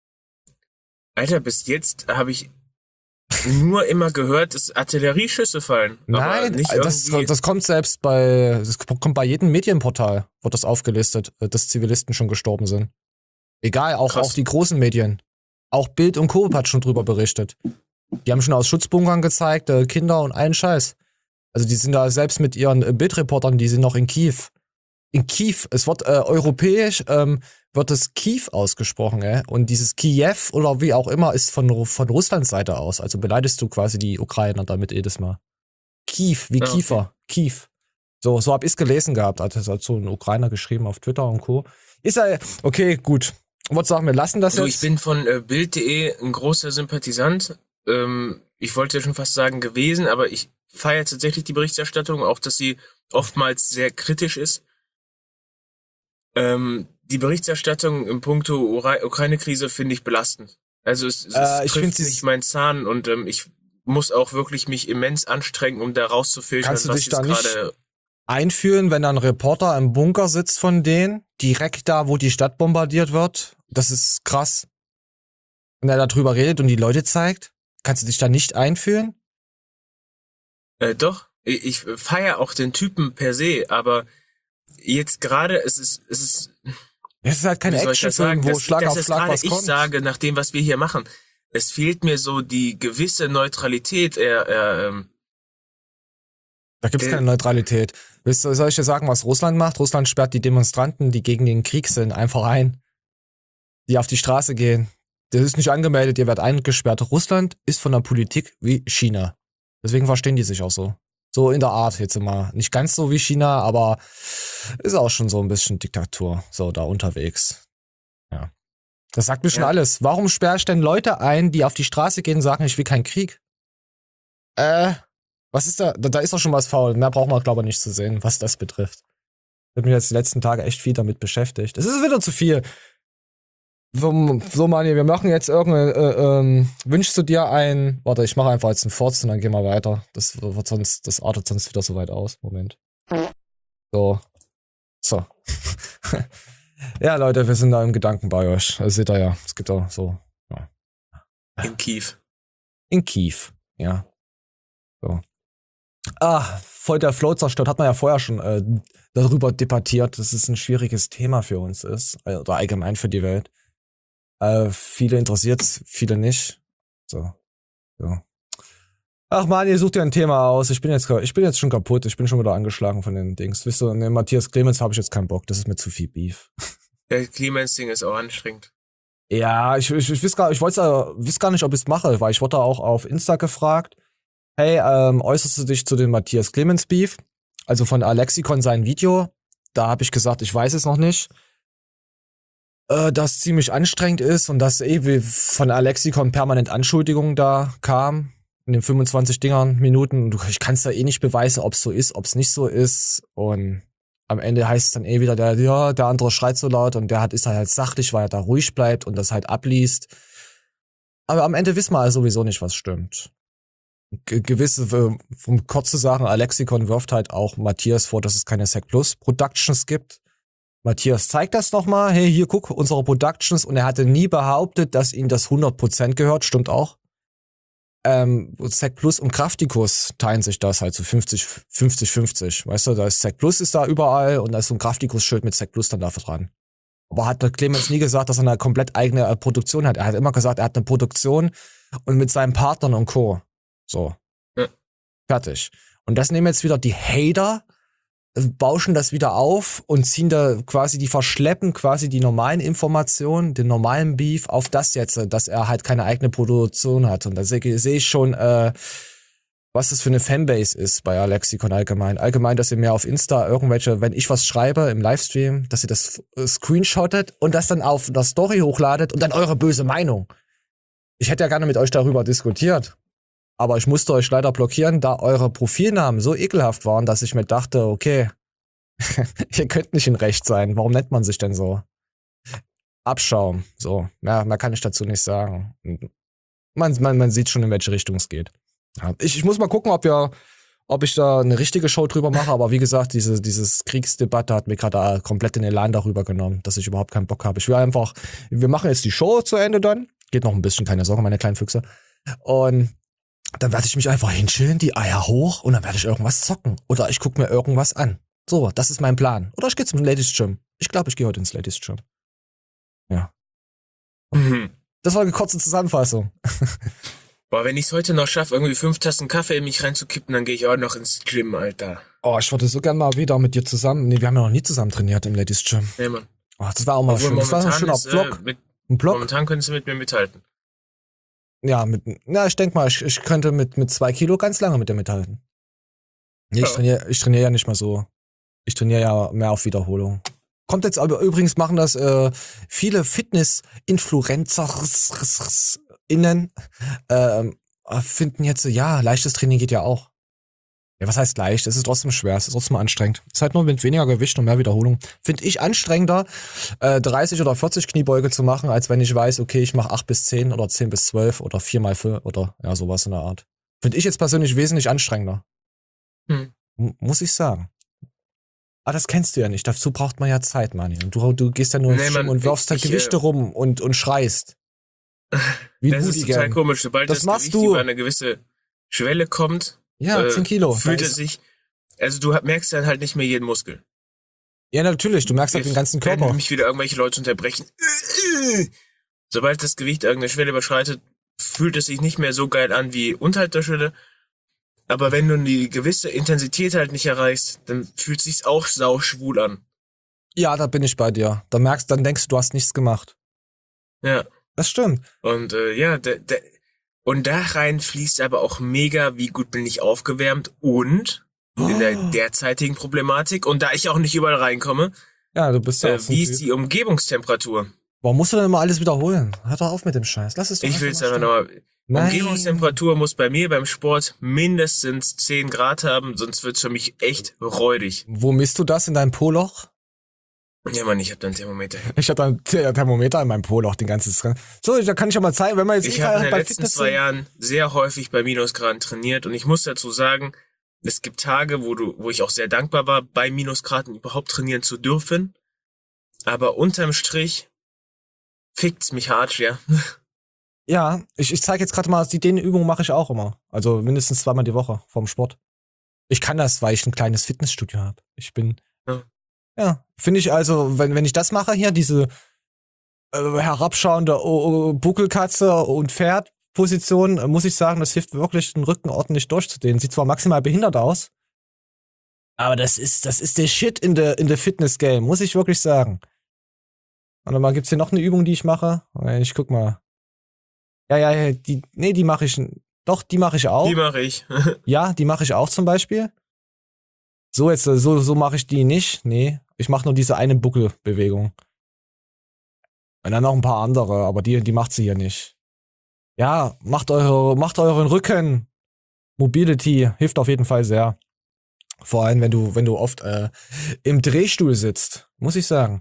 Alter, bis jetzt habe ich nur immer gehört, dass Artillerieschüsse fallen. Aber Nein, nicht das, irgendwie. das kommt selbst bei, das kommt bei jedem Medienportal, wird das aufgelistet, äh, dass Zivilisten schon gestorben sind. Egal, auch, Krass. auch die großen Medien. Auch Bild und Co. hat schon drüber berichtet. Die haben schon aus Schutzbunkern gezeigt, äh, Kinder und allen Scheiß. Also die sind da selbst mit ihren äh, Bildreportern, die sind noch in Kiew. In Kiew, es wird äh, europäisch, ähm, wird es Kiew ausgesprochen, ey. Und dieses Kiew oder wie auch immer ist von, von Russlands Seite aus. Also beleidigst du quasi die Ukrainer damit jedes Mal. Kiew, wie Ja, okay. Kiefer, Kiew. So, so hab ich's gelesen gehabt, hat es halt so ein Ukrainer geschrieben auf Twitter und Co. Ist er, okay, gut. Ich würde sagen, wir lassen das Also jetzt. ich bin von äh, Bild punkt de ein großer Sympathisant. Ähm, ich wollte ja schon fast sagen gewesen, aber ich feiere tatsächlich die Berichterstattung, auch dass sie oftmals sehr kritisch ist. Ähm, die Berichterstattung im Punkto Ura- Ukraine-Krise finde ich belastend. Also es, es Äh, ich trifft find sie- nicht meinen Zahn und ähm, ich muss auch wirklich mich immens anstrengen, um da rauszufiltern, Kannst du was dich da jetzt nicht- gerade. Einführen, wenn da ein Reporter im Bunker sitzt von denen, direkt da, wo die Stadt bombardiert wird. Das ist krass. Und er da drüber redet und die Leute zeigt. Kannst du dich da nicht einführen? Äh, doch, ich, ich feiere auch den Typen per se, aber jetzt gerade es ist es ist Es ist halt kein wie soll ich das Actionfilm, sagen? wo Das- Schlag das auf ist Schlag gerade was ich kommt. sage, nach dem, was wir hier machen, es fehlt mir so die gewisse Neutralität. Er, er, ähm, Da gibt's äh, keine Neutralität. Willst du, soll ich dir sagen, was Russland macht? Russland sperrt die Demonstranten, die gegen den Krieg sind, einfach ein. Die auf die Straße gehen. Das ist nicht angemeldet, ihr werdet eingesperrt. Russland ist von der Politik wie China. Deswegen verstehen die sich auch so. So in der Art jetzt immer. Nicht ganz so wie China, aber ist auch schon so ein bisschen Diktatur. So da unterwegs. Ja. Das sagt mir schon Ja. alles. Warum sperre ich denn Leute ein, die auf die Straße gehen und sagen, ich will keinen Krieg? Äh, was ist da? Da, da ist doch schon was faul. Mehr braucht man, glaube ich, nicht zu sehen, was das betrifft. Ich habe mich jetzt die letzten Tage echt viel damit beschäftigt. Es ist wieder zu viel. So, so Mani, wir machen jetzt irgendeine, äh, ähm, wünschst du dir ein, warte, ich mache einfach jetzt einen Forts und dann gehen wir weiter. Das wird sonst, das artet sonst wieder so weit aus. Moment. So. So. Ja, Leute, wir sind da im Gedanken bei euch. Das seht ihr ja. Es gibt auch so. Ja. in Kiew. In Kiew, ja. So. Ah, voll der Flow zerstört, hat man ja vorher schon äh, darüber debattiert, dass es ein schwieriges Thema für uns ist. äh, Oder allgemein für die Welt. Äh, viele interessiert's, viele nicht. So. So. Ach man, ihr sucht ja ein Thema aus. Ich bin jetzt ich bin jetzt schon kaputt. Ich bin schon wieder angeschlagen von den Dings. Wisst ihr, ne, Matthias Clemens habe ich jetzt keinen Bock. Das ist mir zu viel Beef. Der Clemens-Ding ist auch anstrengend. Ja, ich, ich, ich weiß gar, ich wollte äh, weiß gar nicht, ob ich es mache, weil ich wurde auch auf Insta gefragt. Hey, ähm, äußerst du dich zu dem Matthias Clemens Beef? Also von Alexikon sein Video. Da habe ich gesagt, ich weiß es noch nicht. äh, das ziemlich anstrengend ist und dass eh wie von Alexikon permanent Anschuldigungen da kam. In den fünfundzwanzig Dingern, Minuten. Du, ich kann es ja eh nicht beweisen, ob es so ist, ob es nicht so ist. Und am Ende heißt es dann eh wieder, der, ja, der andere schreit so laut und der hat, ist halt sachlich, weil er da ruhig bleibt und das halt abliest. Aber am Ende wissen wir halt sowieso nicht, was stimmt. Ge- gewisse, um kurz zu sagen, Alexikon wirft halt auch Matthias vor, dass es keine Sec Plus Productions gibt. Matthias zeigt das nochmal. Hey, hier, guck, unsere Productions. Und er hatte nie behauptet, dass ihm das hundert Prozent gehört. Stimmt auch. Ähm, Sec Plus und Kraftikus teilen sich das halt so fünfzig fünfzig. Weißt du, da ist Sec Plus ist da überall und da ist so ein Kraftikus-Schild mit Sec Plus dann da dran. Aber hat der Clemens nie gesagt, dass er eine komplett eigene äh, Produktion hat. Er hat immer gesagt, er hat eine Produktion und mit seinen Partnern und Co. So. Ja. Fertig. Und das nehmen jetzt wieder die Hater, äh, bauschen das wieder auf und ziehen da quasi, die verschleppen quasi die normalen Informationen, den normalen Beef auf das jetzt, äh, dass er halt keine eigene Produktion hat. Und da sehe seh ich schon, äh, was das für eine Fanbase ist bei Alexikon allgemein. Allgemein, dass ihr mir auf Insta irgendwelche, wenn ich was schreibe im Livestream, dass ihr das äh, screenshottet und das dann auf der Story hochladet und dann eure böse Meinung. Ich hätte ja gerne mit euch darüber diskutiert. Aber ich musste euch leider blockieren, da eure Profilnamen so ekelhaft waren, dass ich mir dachte, okay, ihr könnt nicht in Recht sein. Warum nennt man sich denn so? Abschaum. So, mehr, mehr kann ich dazu nicht sagen. Man, man, man sieht schon, in welche Richtung es geht. Ja, ich, ich muss mal gucken, ob wir, ob ich da eine richtige Show drüber mache, aber wie gesagt, diese dieses Kriegsdebatte hat mir gerade komplett den Elan darüber genommen, dass ich überhaupt keinen Bock habe. Ich will einfach, wir machen jetzt die Show zu Ende dann. Geht noch ein bisschen, keine Sorge, meine kleinen Füchse. Und dann werde ich mich einfach hinchillen, die Eier hoch und dann werde ich irgendwas zocken. Oder ich gucke mir irgendwas an. So, das ist mein Plan. Oder ich gehe zum Ladies Gym. Ich glaube, ich gehe heute ins Ladies Gym. Ja. Mhm. Das war eine kurze Zusammenfassung. Boah, wenn ich es heute noch schaffe, irgendwie fünf Tassen Kaffee in mich reinzukippen, dann gehe ich auch noch ins Gym, Alter. Oh, ich würde so gern mal wieder mit dir zusammen. Nee, wir haben ja noch nie zusammen trainiert im Ladies Gym. Nee, Mann. Oh, das war auch mal Obwohl schön. Das war ein momentan schöner ist, äh, Vlog. mit, Ein Vlog? momentan können sie mit mir mithalten. Ja, mit, na, ich denk mal, ich, ich könnte mit, mit zwei Kilo ganz lange mit dir mithalten. Nee, ich Ja. trainiere ich trainier ja nicht mal so. Ich trainiere ja mehr auf Wiederholung. Kommt jetzt aber übrigens, machen das äh, viele Fitness-InfluencerInnen ähm, finden jetzt, so, ja, leichtes Training geht ja auch. Ja, was heißt leicht? Es ist trotzdem schwer, es ist trotzdem anstrengend. Es ist halt nur mit weniger Gewicht und mehr Wiederholung. Finde ich anstrengender, äh, dreißig oder vierzig Kniebeuge zu machen, als wenn ich weiß, okay, ich mache acht bis zehn oder zehn bis zwölf oder vier mal fünf oder ja, sowas in der Art. Finde ich jetzt persönlich wesentlich anstrengender. Hm. M- muss ich sagen. Aber das kennst du ja nicht. Dazu braucht man ja Zeit, Manni. Und du, du gehst ja nur ins Nee, Gym Mann, und wirfst da ich, Gewichte äh, rum und, und schreist. Wie Das du ist die total gern. komisch. Sobald Das das, machst Gewicht du. über eine gewisse Schwelle kommt, Ja, äh, zehn Kilo. fühlt Da es ist- sich, also du merkst dann halt nicht mehr jeden Muskel. Ja, natürlich. Du merkst halt den ganzen Wenn Körper. mich wieder irgendwelche Leute unterbrechen. Sobald das Gewicht irgendeine Schwelle überschreitet, fühlt es sich nicht mehr so geil an wie unterhalb der Schwelle. Aber wenn du die gewisse Intensität halt nicht erreichst, dann fühlt es sich auch sau schwul an. Ja, da bin ich bei dir. Da merkst, dann denkst du, du hast nichts gemacht. Ja. Das stimmt. Und äh, ja, der, der, und da rein fließt aber auch mega, wie gut bin ich aufgewärmt und in der derzeitigen Problematik und da ich auch nicht überall reinkomme, Ja, du bist ja äh, auch so ein wie ist Typ. die Umgebungstemperatur? Warum musst du denn immer alles wiederholen? Hör doch auf mit dem Scheiß. Lass es doch Ich will es mal einfach stehen. nochmal. Nein. Umgebungstemperatur muss bei mir beim Sport mindestens zehn Grad haben, sonst wird's für mich echt räudig. Wo misst du das in deinem Poloch? Ja, Mann, ich hab da ein Thermometer. Ich habe ein Th- Thermometer in meinem Poloch, den ganzen Tag. So, da kann ich ja mal zeigen, wenn man jetzt Ich eh habe in den bei letzten Fitness zwei sind. Jahren sehr häufig bei Minusgraden trainiert und ich muss dazu sagen, es gibt Tage, wo du, wo ich auch sehr dankbar war, bei Minusgraden überhaupt trainieren zu dürfen. Aber unterm Strich fickt's mich hart, ja. Ja, ich, ich zeige jetzt gerade mal, die Dehnübung mache ich auch immer. Also mindestens zweimal die Woche vorm Sport. Ich kann das, weil ich ein kleines Fitnessstudio habe. Ich bin, Ja. ja, finde ich also, wenn, wenn ich das mache hier, diese äh, herabschauende oh, oh, Buckelkatze und Pferdposition, äh, muss ich sagen, das hilft wirklich, den Rücken ordentlich durchzudehnen. Sieht zwar maximal behindert aus, aber das ist, das ist der Shit in der in der Fitness-Game, muss ich wirklich sagen. Und dann gibt's hier noch eine Übung, die ich mache. Ich guck mal. Ja, ja, ja, die, nee, die mache ich, doch, die mache ich auch. Die mache ich. Ja, die mache ich auch zum Beispiel. So jetzt, so, so mache ich die nicht. Nee, ich mache nur diese eine Buckelbewegung. Und dann noch ein paar andere, aber die, die macht sie hier nicht. Ja, macht eure, macht euren Rücken. Mobility hilft auf jeden Fall sehr. Vor allem, wenn du, wenn du oft äh, im Drehstuhl sitzt, muss ich sagen.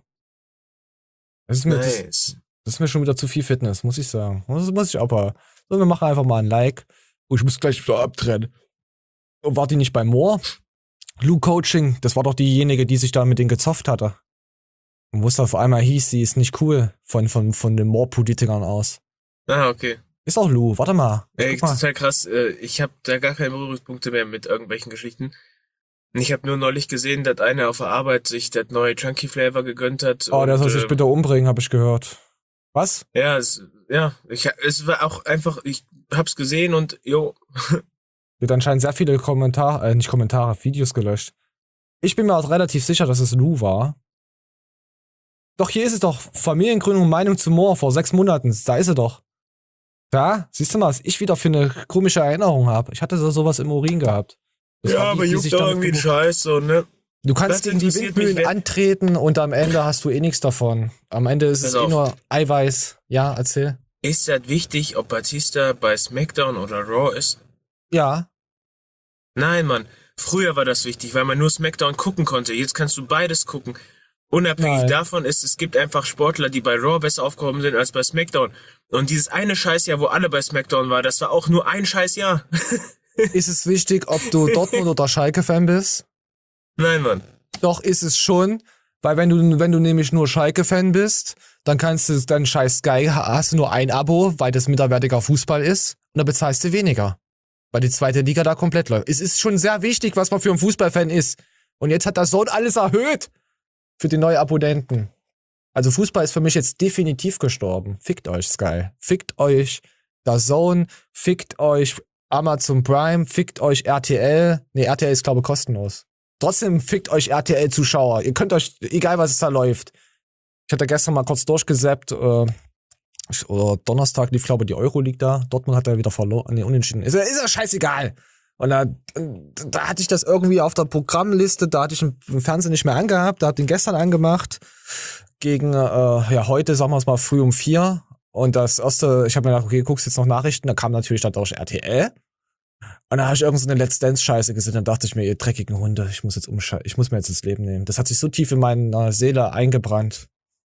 Das ist mir, das, Nice. das ist mir schon wieder zu viel Fitness, muss ich sagen. Das muss ich aber. So, wir machen einfach mal ein Like. Oh, ich muss gleich wieder abtrennen. Und war die nicht bei Moore? Lou Coaching, das war doch diejenige, die sich da mit denen gezofft hatte. Und wo es auf einmal hieß, sie ist nicht cool von, von, von den Moore-Politikern aus. Ah, okay. Ist auch Lou, warte mal. Ey, Guck mal. total krass. äh, Ich habe da gar keine Berührungspunkte mehr mit irgendwelchen Geschichten. Ich habe nur neulich gesehen, dass einer auf der Arbeit sich das neue Chunky Flavor gegönnt hat. Oh, der und, soll sich äh, bitte umbringen, habe ich gehört. Was? Ja, es, ja, ich, es war auch einfach, ich hab's gesehen und jo, Wird anscheinend sehr viele Kommentare, äh, nicht Kommentare, Videos gelöscht. Ich bin mir auch relativ sicher, dass es Lou war. Doch, hier ist es doch. Familiengründung und Meinung zu Moore vor sechs Monaten. Da ist sie doch. Da, siehst du mal, was ich wieder für eine komische Erinnerung habe. Ich hatte so sowas im Urin gehabt. Das ja, war die, aber die juckt sich doch damit irgendwie ein gebucht- Scheiß, so, ne? Du kannst Das gegen die interessiert mich, Windmühlen wer- antreten und am Ende hast du eh nichts davon. Am Ende ist Pass es eh auf. nur Eiweiß. Ja, erzähl. Ist das wichtig, ob Batista bei SmackDown oder Raw ist? Ja. Nein, Mann. Früher war das wichtig, weil man nur SmackDown gucken konnte. Jetzt kannst du beides gucken. Unabhängig Nein. davon ist, es gibt einfach Sportler, die bei Raw besser aufgehoben sind als bei SmackDown. Und dieses eine Scheißjahr, wo alle bei SmackDown waren, das war auch nur ein Scheißjahr. Ist es wichtig, ob du Dortmund oder Schalke-Fan bist? Nein, Mann. Doch, ist es schon. Weil wenn du, wenn du nämlich nur Schalke-Fan bist, dann kannst du dann scheiß Sky, hast du nur ein Abo, weil das minderwertiger Fußball ist, und dann bezahlst du weniger. Weil die zweite Liga da komplett läuft. Es ist schon sehr wichtig, was man für ein Fußballfan ist. Und jetzt hat das Sohn alles erhöht. Für die neuen Abonnenten. Also Fußball ist für mich jetzt definitiv gestorben. Fickt euch, Sky. Fickt euch der Zone. Fickt euch Amazon Prime. Fickt euch R T L. Nee, R T L ist, glaube ich, kostenlos. Trotzdem fickt euch R T L-Zuschauer. Ihr könnt euch, egal was es da läuft. Ich hatte gestern mal kurz durchgesäppt, äh, oder Donnerstag lief, glaube ich, die Euroleague da. Dortmund hat ja wieder verloren, nee, unentschieden. Ist ja, ist ja scheißegal. Und da, da hatte ich das irgendwie auf der Programmliste, da hatte ich im Fernsehen nicht mehr angehabt, da hab den gestern angemacht. Gegen, äh, ja, heute, sagen wir es mal, früh um vier. Und das erste, ich habe mir gedacht, okay, guckst jetzt noch Nachrichten, da kam natürlich dann durch R T L. Und da habe ich irgend so eine Let's Dance-Scheiße gesehen, dann dachte ich mir, ihr dreckigen Hunde, ich muss jetzt umschalten, ich muss mir jetzt das Leben nehmen. Das hat sich so tief in meiner Seele eingebrannt.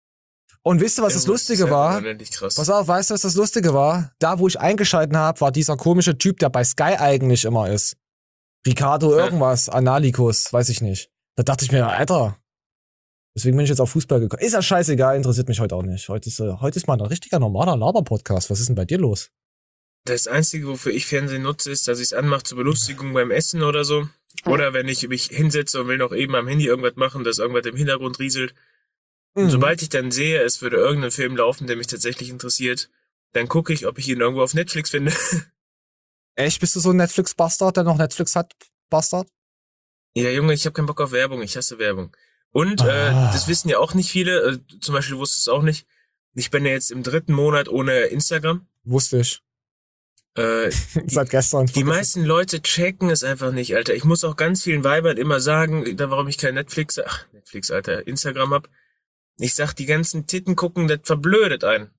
Und wisst ihr, was das Lustige war? Krass. Pass auf, weißt du, was das Lustige war? Da, wo ich eingeschalten habe, war dieser komische Typ, der bei Sky eigentlich immer ist. Ricardo Ja. irgendwas, Analicus, weiß ich nicht. Da dachte ich mir, Alter, deswegen bin ich jetzt auf Fußball gekommen. Ist ja scheißegal, interessiert mich heute auch nicht. Heute ist, äh, heute ist mal ein richtiger normaler Laber-Podcast. Was ist denn bei dir los? Das Einzige, wofür ich Fernsehen nutze, ist, dass ich es anmache zur Belustigung beim Essen oder so. Oder wenn ich mich hinsetze und will noch eben am Handy irgendwas machen, dass irgendwas im Hintergrund rieselt. Und Mhm. sobald ich dann sehe, es würde irgendein Film laufen, der mich tatsächlich interessiert, dann gucke ich, ob ich ihn irgendwo auf Netflix finde. Echt, bist du so ein Netflix-Bastard, der noch Netflix hat, Bastard? Ja, Junge, ich habe keinen Bock auf Werbung, ich hasse Werbung. Und äh, Ah. das wissen ja auch nicht viele, äh, zum Beispiel wusste es auch nicht. Ich bin ja jetzt im dritten Monat ohne Instagram. Wusste ich. Äh, Seit gestern. Die meisten Leute checken es einfach nicht, Alter. Ich muss auch ganz vielen Weibern immer sagen, da warum ich kein Netflix, ach, Netflix, Alter, Instagram hab. Ich sag, die ganzen Titten gucken, das verblödet einen.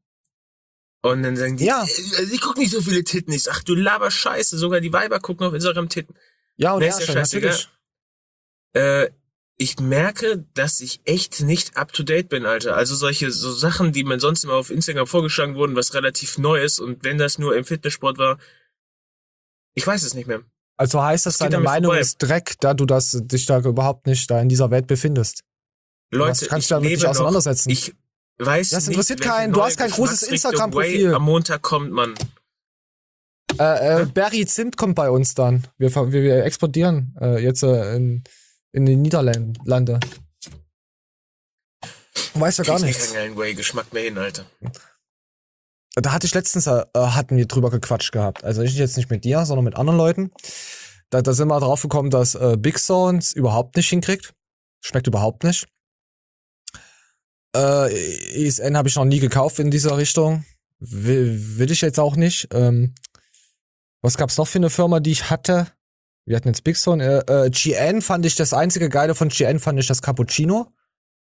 Und dann sagen die, Ja. äh, ich guck nicht so viele Titten. Ich sag, du laber Scheiße, sogar die Weiber gucken auf Instagram Titten. Ja, und Nee, ja, ist ja schon, scheißegal. natürlich. Äh, ich merke, dass ich echt nicht up to date bin, Alter. Also solche, so Sachen, die mir sonst immer auf Instagram vorgeschlagen wurden, was relativ neu ist, und wenn das nur im Fitnesssport war, ich weiß es nicht mehr. Also heißt das, Es geht deine an mir Meinung vorbei. ist Dreck, da du das, dich da überhaupt nicht da in dieser Welt befindest. Leute, Was kannst ich du damit lebe nicht noch, auseinandersetzen? Ich weiß Das nicht, interessiert welche keinen. Du neue hast kein großes Geschmacksrichtung Instagram-Profil. Way am Montag kommt, Mann. Äh, äh, Barry Zimt kommt bei uns dann. Wir, ver- wir, wir exportieren äh, jetzt äh, in, in die Niederlande. Du weißt ja gar Krieg eh nichts. keinen geilen Way-Geschmack mehr hin, Alter. Da hatte ich letztens, äh, hatten wir drüber gequatscht gehabt. Also ich jetzt nicht mit dir, sondern mit anderen Leuten. Da, da sind wir drauf gekommen, dass äh, Big Zones überhaupt nicht hinkriegt. Schmeckt überhaupt nicht. Äh, E S N habe ich noch nie gekauft in dieser Richtung. Will, will ich jetzt auch nicht. Ähm, was gab's noch für eine Firma, die ich hatte? Wir hatten jetzt Big Zone. Äh, äh, G N fand ich, das einzige Geile von G N fand ich das Cappuccino.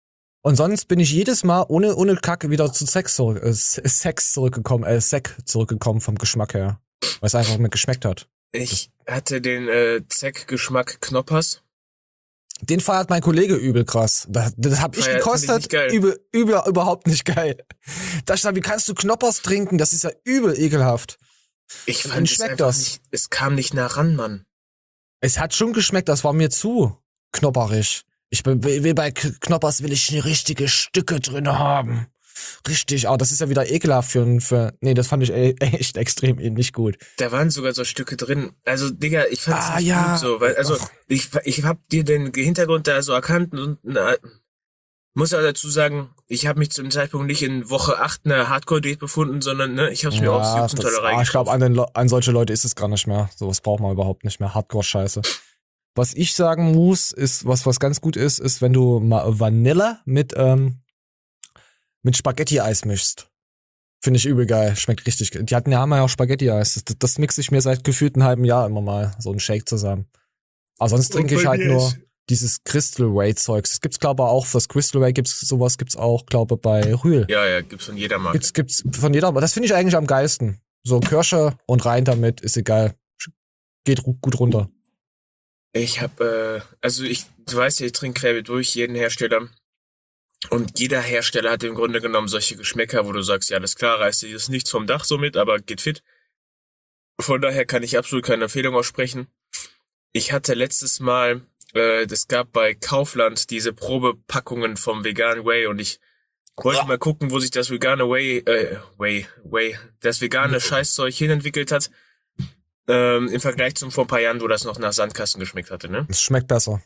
Und sonst bin ich jedes Mal ohne, ohne Kacke wieder zu Sex, zurück, äh, Sex zurückgekommen, äh, Sek zurückgekommen vom Geschmack her. Weil es einfach mir geschmeckt hat. Ich hatte den äh, Zeck-Geschmack Knoppers. Den feiert mein Kollege übel krass. Das, das hab ich Feiert- gekostet. find ich nicht geil. Übel, übel, überhaupt nicht geil. Da ich sag, wie kannst du Knoppers trinken? Das ist ja übel ekelhaft. Ich Und fand es schmeckt einfach das. nicht, es kam nicht nah ran, Mann. Es hat schon geschmeckt, das war mir zu knopperig. Ich bin, will bei K- Knoppers will ich richtige Stücke drin haben. Richtig, aber das ist ja wieder ekelhaft für, ein- für nee, das fand ich e- echt extrem nicht gut. Da waren sogar so Stücke drin. Also, Digga, ich fand's Ah, nicht ja. gut so. Weil, also, Ach. ich, ich hab dir den Hintergrund da so erkannt und na, muss aber dazu sagen, ich habe mich zum Zeitpunkt nicht in Woche acht einer Hardcore-Date befunden, sondern ne, ich hab's mir auch Ja, aus das, Juxentölerei ah, ich glaube, gekauft. an, den Le- an solche Leute ist es gar nicht mehr. Sowas braucht man überhaupt nicht mehr. Hardcore-Scheiße. Was ich sagen muss, ist, was, was ganz gut ist, ist, wenn du Ma- Vanille mit, ähm, mit Spaghetti-Eis mischst. Finde ich übel geil. Schmeckt richtig geil. Die hatten ja haben ja auch Spaghetti-Eis. Das, das mixe ich mir seit gefühlt einem halben Jahr immer mal. So einen Shake zusammen. Aber sonst Und trinke ich bei halt mir nur ist- dieses Crystal Whey-Zeugs. Das gibt's, glaube ich, auch. Fürs Crystal Whey gibt's sowas, gibt's auch, glaube ich, bei Rühl. Ja, ja, gibt's von jeder Marke. Gibt's, gibt's von jeder, aber das finde ich eigentlich am geilsten. So Kirsche und rein damit, ist egal. Geht ru- gut runter. Ich hab, äh, also ich, du weißt ja, ich trinke querbeet durch jeden Hersteller. Und jeder Hersteller hat im Grunde genommen solche Geschmäcker, wo du sagst, ja, alles klar, reißt dir das nichts vom Dach so mit, aber geht fit. Von daher kann ich absolut keine Empfehlung aussprechen. Ich hatte letztes Mal, äh, es gab bei Kaufland diese Probepackungen vom Vegan Whey und ich wollte mal gucken, wo sich das vegane Whey, äh, Whey, Whey, das vegane Scheißzeug hinentwickelt hat. Ähm, im Vergleich zum vor ein paar Jahren, wo das noch nach Sandkasten geschmeckt hatte, ne? Es schmeckt besser.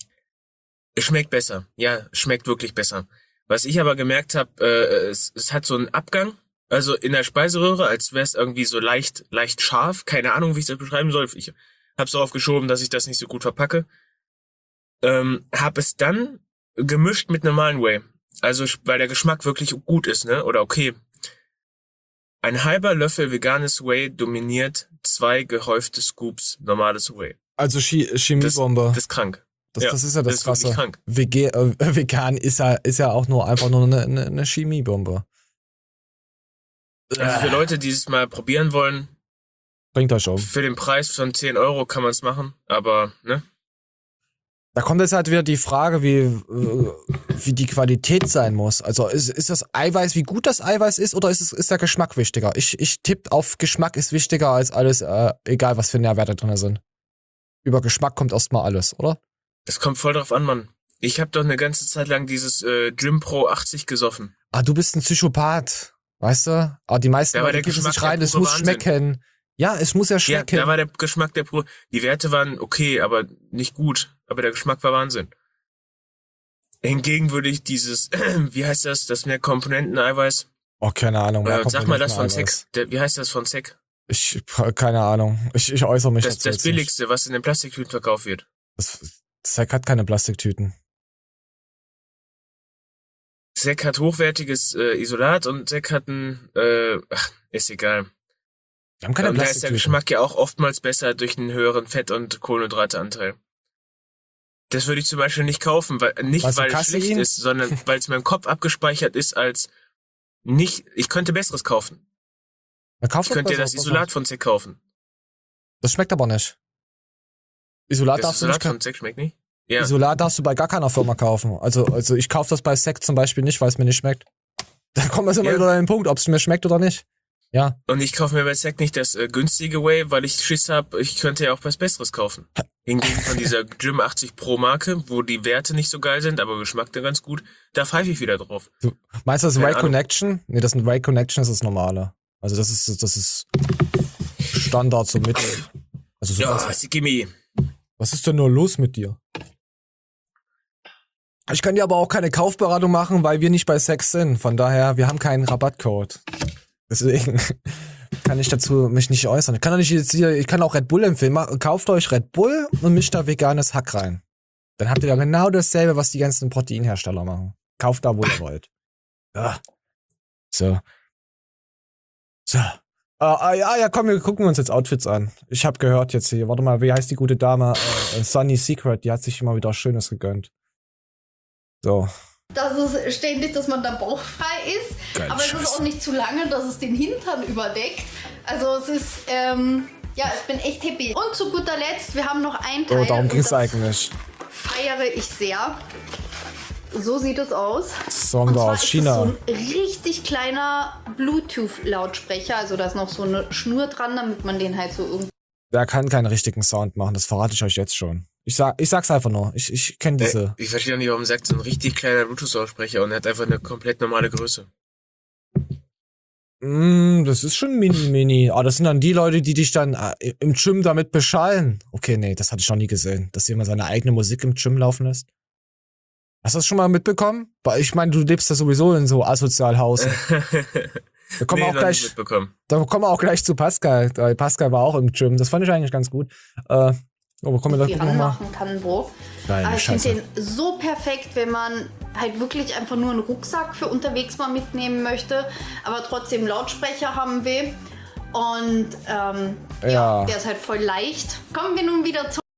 Es schmeckt besser. Ja, schmeckt wirklich besser. Was ich aber gemerkt habe, äh, es, es hat so einen Abgang, also in der Speiseröhre, als wäre es irgendwie so leicht, leicht scharf. Keine Ahnung, wie ich das beschreiben soll. Ich hab's darauf geschoben, dass ich das nicht so gut verpacke. Ähm, hab es dann gemischt mit normalen Whey. Also, weil der Geschmack wirklich gut ist, ne? Oder okay. Ein halber Löffel veganes Whey dominiert zwei gehäufte Scoops normales Whey. Also Chi- Chemiebombe. Das ist krank. Das, ja, das ist ja das, das ist wirklich Krasse. krank. Vege äh, vegan ist ja, ist ja auch nur einfach nur eine, eine, eine Chemiebombe. Also für Leute, die es mal probieren wollen, Bringt euch um. für den Preis von zehn Euro kann man es machen, aber, ne? Da kommt jetzt halt wieder die Frage, wie, äh, wie die Qualität sein muss. Also ist, ist das Eiweiß, wie gut das Eiweiß ist, oder ist, es, ist der Geschmack wichtiger? Ich, ich tippe auf Geschmack ist wichtiger als alles, äh, egal was für Nährwerte drin sind. Über Geschmack kommt erstmal alles, oder? Es kommt voll drauf an, Mann. Ich habe doch eine ganze Zeit lang dieses äh, Gym Pro achtzig gesoffen. Ah, du bist ein Psychopath, weißt du? Aber die meisten Da war Leute der geben Geschmack sich rein, der es pure muss Wahnsinn. schmecken. Ja, es muss ja Ja, schmecken. da war der Geschmack der Pro. Die Werte waren okay, aber nicht gut. Aber der Geschmack war Wahnsinn. Hingegen würde ich dieses, wie heißt das, das mehr Komponenten-Eiweiß? Oh, keine Ahnung. mehr Äh, sag mal das von Komponenten-Eiweiß. Sek. Der, wie heißt das von Sek? Ich, keine Ahnung. Ich, ich äußere mich Das, dazu das jetzt nicht. billigste, was in den Plastiktüten verkauft wird. Das, Sek hat keine Plastiktüten. Sek hat hochwertiges äh, Isolat und Sek hat ein, äh, ach, ist egal. Wir haben keine Und da ist der Plastiktüten. Geschmack ja auch oftmals besser durch einen höheren Fett- und Kohlenhydrateanteil. Das würde ich zum Beispiel nicht kaufen, weil nicht Also weil es Casein? schlecht ist, sondern weil es in meinem Kopf abgespeichert ist als nicht. Ich könnte besseres kaufen. Dann kauf Ich doch könnte dir besser, das was Isolat macht. von Sek kaufen. Das schmeckt aber nicht. Isolat Das darfst du Isolat nicht von Sek schmeckt nicht. Ja. Isolat darfst du bei gar keiner Firma kaufen. Also, also ich kaufe das bei Sek zum Beispiel nicht, weil es mir nicht schmeckt. Da kommt es immer Ja. wieder an den Punkt, ob es mir schmeckt oder nicht. Ja. Und ich kaufe mir bei Sek nicht das äh, günstige Whey, weil ich Schiss habe, ich könnte ja auch was Besseres kaufen. Hingegen von dieser Gym achtzig Pro Marke, wo die Werte nicht so geil sind, aber Geschmack da ganz gut, da pfeife ich wieder drauf. Du, meinst du das Keine Ray Ahnung. Connection? Nee, das ist ein Ray Connection, das ist das normale. Also das ist, das ist Standard so mit. Also so Ja, was, Sikimi. was ist denn nur los mit dir? Ich kann dir aber auch keine Kaufberatung machen, weil wir nicht bei Sex sind. Von daher, wir haben keinen Rabattcode. Deswegen kann ich dazu mich nicht äußern. Ich kann doch nicht jetzt hier, ich kann auch Red Bull empfehlen. Ma- Kauft euch Red Bull und mischt da veganes Hack rein. Dann habt ihr da genau dasselbe, was die ganzen Proteinhersteller machen. Kauft da, wo ihr wollt. Ja. So. So. Ah, ah, ja, ja, komm, wir gucken uns jetzt Outfits an. Ich habe gehört jetzt hier, warte mal, wie heißt die gute Dame? Äh, Sunny Secret, die hat sich immer wieder Schönes gegönnt. So. dass es ständig, dass man da bauchfrei ist. Geil, aber es Scheiße. ist auch nicht zu lange, dass es den Hintern überdeckt. Also es ist, ähm, ja, ich bin echt happy. Und zu guter Letzt, wir haben noch ein Teil. Oh, darum und ging es das eigentlich. feiere ich sehr. So sieht es aus. Song Und da zwar aus ist China. es so ein richtig kleiner Bluetooth-Lautsprecher. Also da ist noch so eine Schnur dran, damit man den halt so irgendwie... Der kann keinen richtigen Sound machen, das verrate ich euch jetzt schon. Ich, sag, ich sag's einfach nur. Ich, ich kenne diese. Ich verstehe auch nicht, warum sagt so ein richtig kleiner Bluetooth-Lautsprecher und er hat einfach eine komplett normale Größe. Mm, das ist schon mini, mini. Aber das sind dann die Leute, die dich dann äh, im Gym damit beschallen. Okay, nee, das hatte ich noch nie gesehen. Dass jemand seine eigene Musik im Gym laufen lässt. Hast du das schon mal mitbekommen? Weil ich meine, du lebst ja sowieso in so Asozialhausen. Da kommen, Nee, wir auch noch gleich, nicht mitbekommen. da kommen wir auch gleich zu Pascal. Weil Pascal war auch im Gym. Das fand ich eigentlich ganz gut. Äh, aber kommen wir da viel nochmal. ranmachen kann, wo. Geile Aber ich finde Scheiße. den so perfekt, wenn man halt wirklich einfach nur einen Rucksack für unterwegs mal mitnehmen möchte, aber trotzdem Lautsprecher haben will. Und ähm, ja. Ja. der ist halt voll leicht. Kommen wir nun wieder zu...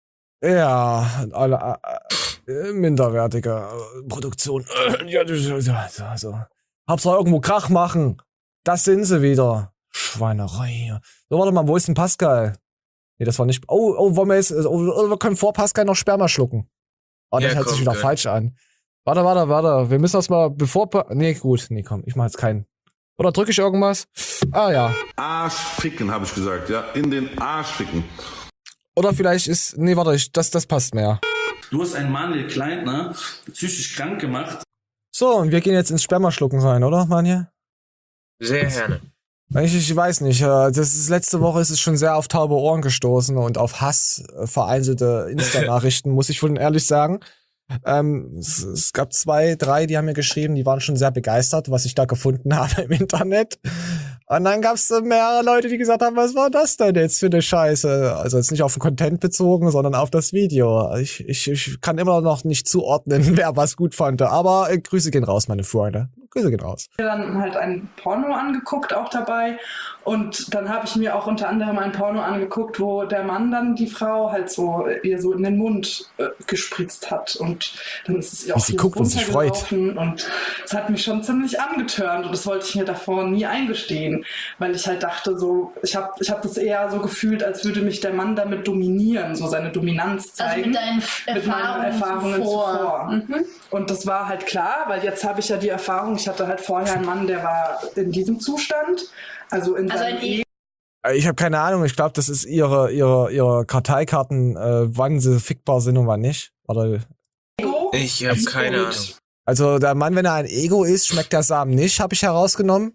Ja, alle, äh, äh, minderwertige äh, Produktion. Äh, ja, so, so, so. Hauptsache irgendwo Krach machen. Das sind sie wieder. Schweinerei hier. So, warte mal, wo ist denn Pascal? Nee, das war nicht. Oh, oh, wollen wir jetzt. Oh, wir können vor Pascal noch Sperma schlucken. Oh, das Ja, hört komm, sich wieder geil. falsch an. Warte, warte, warte. Wir müssen das mal bevor. Pa nee, gut. Nee, komm, ich mach jetzt keinen. Oder drücke ich irgendwas? Ah, ja. Arsch ficken, habe ich gesagt, ja. In den Arsch ficken. Oder vielleicht ist. Nee, warte, ich, das, das passt mehr. Du hast einen Manuel Kleintner psychisch krank gemacht. So, und wir gehen jetzt ins Spermaschlucken rein, oder, Manja? Sehr gerne. Ich, ich weiß nicht, äh, das ist, letzte Woche ist es schon sehr auf taube Ohren gestoßen und auf Hass äh, vereinzelte Insta-Nachrichten, muss ich wohl ehrlich sagen. Ähm, es, es gab zwei, drei, die haben mir geschrieben, die waren schon sehr begeistert, was ich da gefunden habe im Internet. Und dann gab es mehrere Leute, die gesagt haben, was war das denn jetzt für eine Scheiße? Also jetzt nicht auf den Content bezogen, sondern auf das Video. Ich, ich, ich kann immer noch nicht zuordnen, wer was gut fand. Aber äh, Grüße gehen raus, meine Freunde. Grüße gehen raus. Dann halt ein Porno angeguckt, auch dabei. Und dann habe ich mir auch unter anderem ein Porno angeguckt, wo der Mann dann die Frau halt so ihr so in den Mund äh, gespritzt hat. Und dann ist es ihr auch sie hier guckt und sich freut. runtergelaufen. Und es hat mich schon ziemlich angetörnt. Und das wollte ich mir davor nie eingestehen. Weil ich halt dachte, so, ich habe ich hab das eher so gefühlt, als würde mich der Mann damit dominieren, so seine Dominanz zeigen. Also mit deinen mit meinen Erfahrungen Erfahrungen zuvor. zuvor. Mhm. Und das war halt klar, weil jetzt habe ich ja die Erfahrung, ich hatte halt vorher einen Mann, der war in diesem Zustand, also in Also seinem ein E- Ich habe keine Ahnung, ich glaube, das ist ihre, ihre, ihre Karteikarten, äh, wann sie fickbar sind und wann nicht. Oder, Ego. Ich habe keine Und- Ahnung. also der Mann, wenn er ein Ego ist, schmeckt der Samen nicht, habe ich herausgenommen.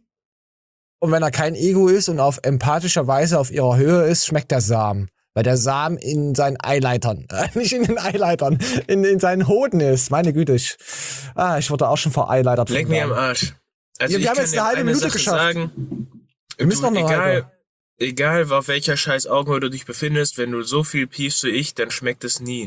Und wenn er kein Ego ist und auf empathischer Weise auf ihrer Höhe ist, schmeckt der Samen. Weil der Samen in seinen Eileitern, äh, nicht in den Eileitern, in, in seinen Hoden ist. Meine Güte, ich, ah, ich wurde auch schon vereileitert. Leck mir am Arsch. Also Ja, wir ich haben kann jetzt dir eine halbe eine Minute Sache geschafft. sagen. Wir müssen du, noch eine egal, halbe. egal auf welcher scheiß Augenhöhe du dich befindest, wenn du so viel piefst wie ich, dann schmeckt es nie.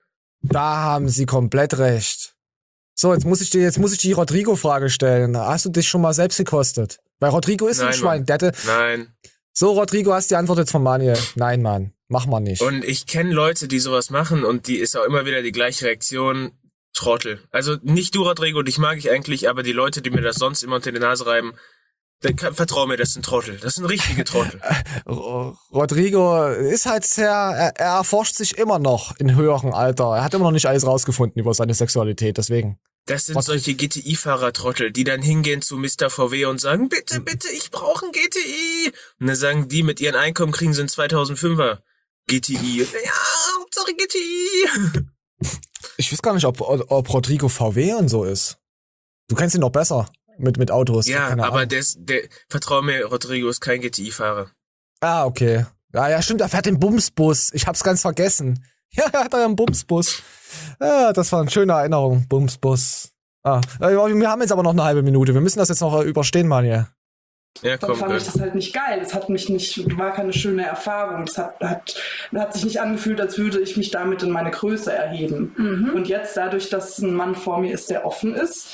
Da haben Sie komplett recht. So, jetzt muss ich dir, jetzt muss ich die Rodrigo-Frage stellen. Hast du dich schon mal selbst gekostet? Weil Rodrigo ist ein Nein, Schwein. Mann. Der hatte, Nein. so, Rodrigo, hast die Antwort jetzt von Manuel. Nein, Mann. Mach mal nicht. Und ich kenne Leute, die sowas machen und die ist auch immer wieder die gleiche Reaktion. Trottel. Also nicht du, Rodrigo, dich mag ich eigentlich, aber die Leute, die mir das sonst immer unter die Nase reiben, dann kann, vertrau mir, das sind Trottel. Das sind richtige Trottel. R- Rodrigo ist halt sehr, er, er erforscht sich immer noch in höherem Alter. Er hat immer noch nicht alles rausgefunden über seine Sexualität, deswegen. Das sind Was- solche G T I-Fahrer-Trottel, die dann hingehen zu Mister V W und sagen, bitte, bitte, ich brauche ein G T I. Und dann sagen die, mit ihren Einkommen kriegen sie ein zweitausendfünfer G T I. Ja, Hauptsache G T I. Ich weiß gar nicht, ob, ob Rodrigo V W und so ist. Du kennst ihn noch besser mit, mit Autos. Ja, Keine aber Ahnung. der, ist- der, vertrau mir, Rodrigo ist kein G T I-Fahrer. Ah, okay. Ja, ja, stimmt, er fährt den Bumsbus. Ich hab's ganz vergessen. Ja, er hat einen Bumsbus. Ja, das war eine schöne Erinnerung. Bumsbus. Ah, äh, wir haben jetzt aber noch eine halbe Minute. Wir müssen das jetzt noch äh, überstehen, Manja. Ja, Dann komm, fand ich gut. das halt nicht geil. Es hat mich nicht, war keine schöne Erfahrung. Es hat, hat, hat sich nicht angefühlt, als würde ich mich damit in meine Größe erheben. Mhm. Und jetzt, dadurch, dass ein Mann vor mir ist, der offen ist,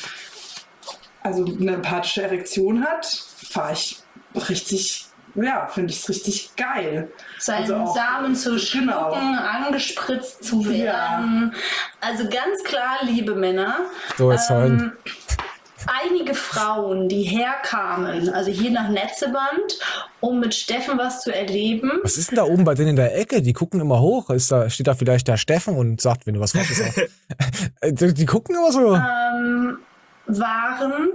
also eine empathische Erektion hat, fahre ich richtig, ja, finde ich es richtig geil. Seinen Also auch- Samen zu schlucken, Genau. angespritzt zu Ja. werden. Also ganz klar, liebe Männer, So, jetzt ähm, einige Frauen, die herkamen, also hier nach Netzeband, um mit Steffen was zu erleben. Was ist denn da oben bei denen in der Ecke? Die gucken immer hoch. Ist da, steht da vielleicht der Steffen und sagt, wenn du was wolltest. die, die gucken immer so. Ähm, waren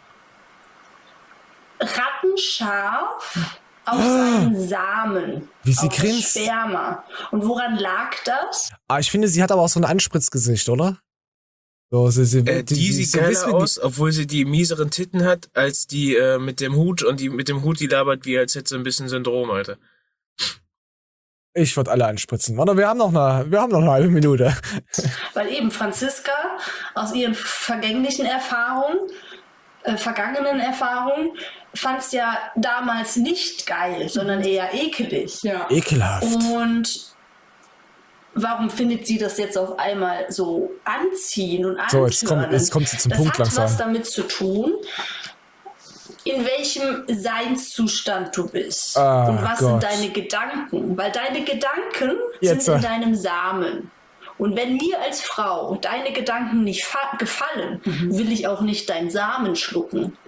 rattenscharf auf seinen Samen. Wie sie auf das grinst. Sperma. Und woran lag das? Ah, ich finde, sie hat aber auch so ein Anspritzgesicht, oder? So, sie, sie, Äh, die, die sieht so geiler wissen, aus, obwohl sie die mieseren Titten hat, als die äh, mit dem Hut. Und die mit dem Hut, die labert wie, als hätte sie ein bisschen Syndrom, Alter. Ich würde alle anspritzen. Warte, wir haben noch eine, wir haben noch eine halbe Minute. Weil eben Franziska aus ihren vergänglichen Erfahrungen, äh, vergangenen Erfahrungen, fand es ja damals nicht geil, sondern eher ekelig. Ja. Ekelhaft. Und warum findet sie das jetzt auf einmal so anziehen und So, jetzt kommt, antörnen? jetzt kommt sie zum das Punkt hat langsam. was damit zu tun, in welchem Seinszustand du bist. Ah, und was Gott. sind deine Gedanken? Weil deine Gedanken Jetzt, sind in äh. deinem Samen. Und wenn mir als Frau deine Gedanken nicht fa- gefallen, will ich auch nicht deinen Samen schlucken.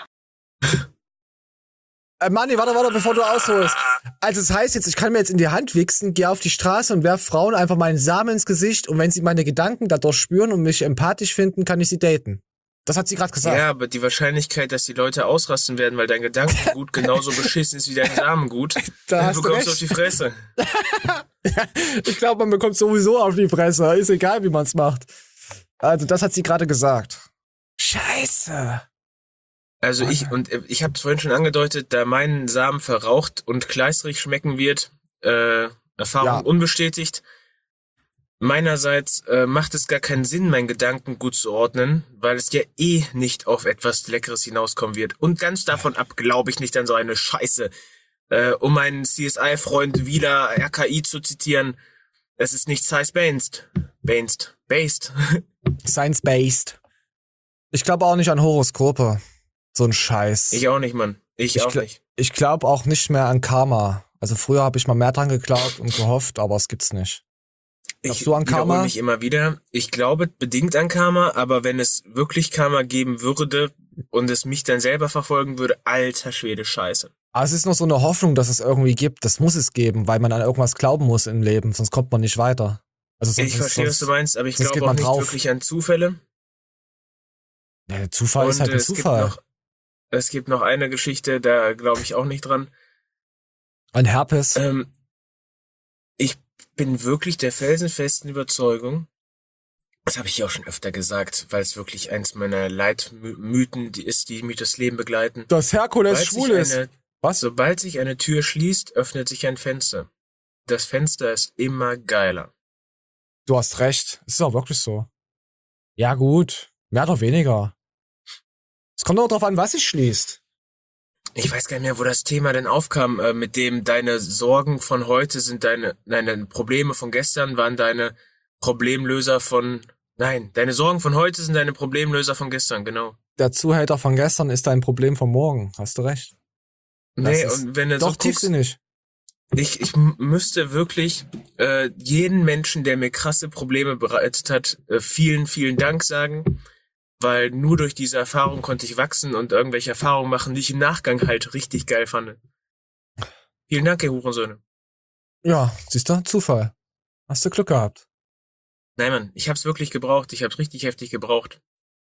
Äh, Manni, warte, warte, bevor du ausholst. Also es heißt jetzt, ich kann mir jetzt in die Hand wichsen, gehe auf die Straße und werf Frauen einfach meinen Samen ins Gesicht und wenn sie meine Gedanken dadurch spüren und mich empathisch finden, kann ich sie daten. Das hat sie gerade gesagt. Ja, aber die Wahrscheinlichkeit, dass die Leute ausrasten werden, weil dein Gedankengut genauso beschissen ist wie dein Samengut, Da hast du du bekommst recht. auf die Fresse. Ich glaube, man bekommt sowieso auf die Fresse. Ist egal, wie man es macht. Also das hat sie gerade gesagt. Scheiße. Also ich, und äh, ich habe es vorhin schon angedeutet, da mein Samen verraucht und kleistrig schmecken wird, äh, Erfahrung Ja. unbestätigt, meinerseits äh, macht es gar keinen Sinn, meinen Gedanken gut zu ordnen, weil es ja eh nicht auf etwas Leckeres hinauskommen wird. Und ganz davon ab glaube ich nicht an so eine Scheiße. Äh, um meinen C S I-Freund Wieler R K I zu zitieren, es ist nicht science-based. Based. Based. Science-based. Ich glaube auch nicht an Horoskope. So ein Scheiß. Ich auch nicht, Mann. Ich, Ich auch gl- nicht. Ich glaube auch nicht mehr an Karma. Also früher habe ich mal mehr dran geglaubt und gehofft, aber es gibt's nicht. Glaubst Ich du an wiederhole Karma? mich immer wieder. Ich glaube bedingt an Karma, aber wenn es wirklich Karma geben würde und es mich dann selber verfolgen würde, alter Schwede, Scheiße. Aber es ist noch so eine Hoffnung, dass es irgendwie gibt. Das muss es geben, weil man an irgendwas glauben muss im Leben, sonst kommt man nicht weiter. Also sonst, Ich verstehe, was sonst, du meinst, aber ich sonst geht glaube auch man nicht drauf. wirklich an Zufälle. Ja, der Zufall ist Und, halt äh, ein es gibt Zufall. noch, es gibt noch eine Geschichte, da glaube ich auch nicht dran. Ein Herpes. Ähm, ich bin wirklich der felsenfesten Überzeugung, das habe ich ja auch schon öfter gesagt, weil es wirklich eins meiner Leitmythen die ist, die mich das Leben begleiten. Dass Herkules Sobald schwul sich ist. Eine, Was? Sobald sich eine Tür schließt, öffnet sich ein Fenster. Das Fenster ist immer geiler. Du hast recht. Es ist auch wirklich so. Ja gut. Mehr oder weniger. Es kommt auch drauf an, was sich schließt. Ich weiß gar nicht mehr, wo das Thema denn aufkam, äh, mit dem deine Sorgen von heute sind deine, deine Probleme von gestern waren deine Problemlöser von, nein, deine Sorgen von heute sind deine Problemlöser von gestern, genau. Der Zuhälter von gestern ist dein Problem von morgen. Hast du recht. Das Nee, ist und wenn du doch so guckst, tiefsinnig. ich, ich m- müsste wirklich äh, jeden Menschen, der mir krasse Probleme bereitet hat, äh, vielen, vielen Dank sagen, weil nur durch diese Erfahrung konnte ich wachsen und irgendwelche Erfahrungen machen, die ich im Nachgang halt richtig geil fand. Vielen Dank, ihr Hurensöhne. Ja, siehst du? Zufall. Hast du Glück gehabt. Nein, Mann, ich hab's wirklich gebraucht. Ich hab's richtig heftig gebraucht.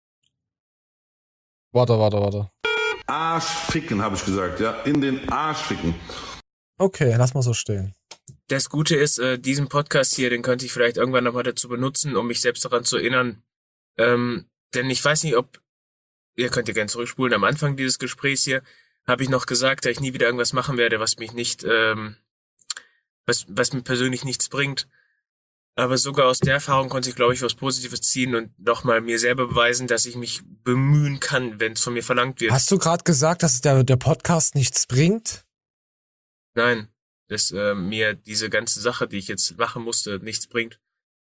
Warte, warte, warte. Arsch ficken, habe ich gesagt, ja. In den Arsch ficken. Okay, lass mal so stehen. Das Gute ist, äh, diesen Podcast hier, den könnte ich vielleicht irgendwann nochmal dazu benutzen, um mich selbst daran zu erinnern. Ähm, denn ich weiß nicht, ob, ihr könnt ja gerne zurückspulen, am Anfang dieses Gesprächs hier habe ich noch gesagt, dass ich nie wieder irgendwas machen werde, was mich nicht, ähm, was, was mir persönlich nichts bringt. Aber sogar aus der Erfahrung konnte ich, glaube ich, was Positives ziehen und nochmal mir selber beweisen, dass ich mich bemühen kann, wenn es von mir verlangt wird. Hast du gerade gesagt, dass der, der Podcast nichts bringt? Nein, dass äh, mir diese ganze Sache, die ich jetzt machen musste, nichts bringt.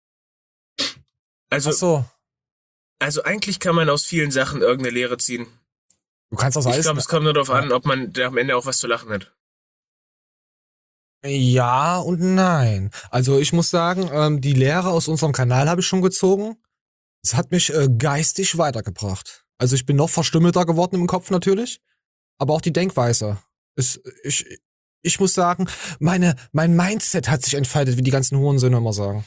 Also, Ach so. also eigentlich kann man aus vielen Sachen irgendeine Lehre ziehen. Du kannst aus Ich alles. glaube, es kommt nur darauf an, ob man da am Ende auch was zu lachen hat. Ja und nein. Also ich muss sagen, ähm, die Lehre aus unserem Kanal habe ich schon gezogen. Es hat mich äh, geistig weitergebracht. Also ich bin noch verstümmelter geworden im Kopf natürlich, aber auch die Denkweise. Es, ich, ich muss sagen, meine, mein Mindset hat sich entfaltet, wie die ganzen Hurensöhne immer sagen.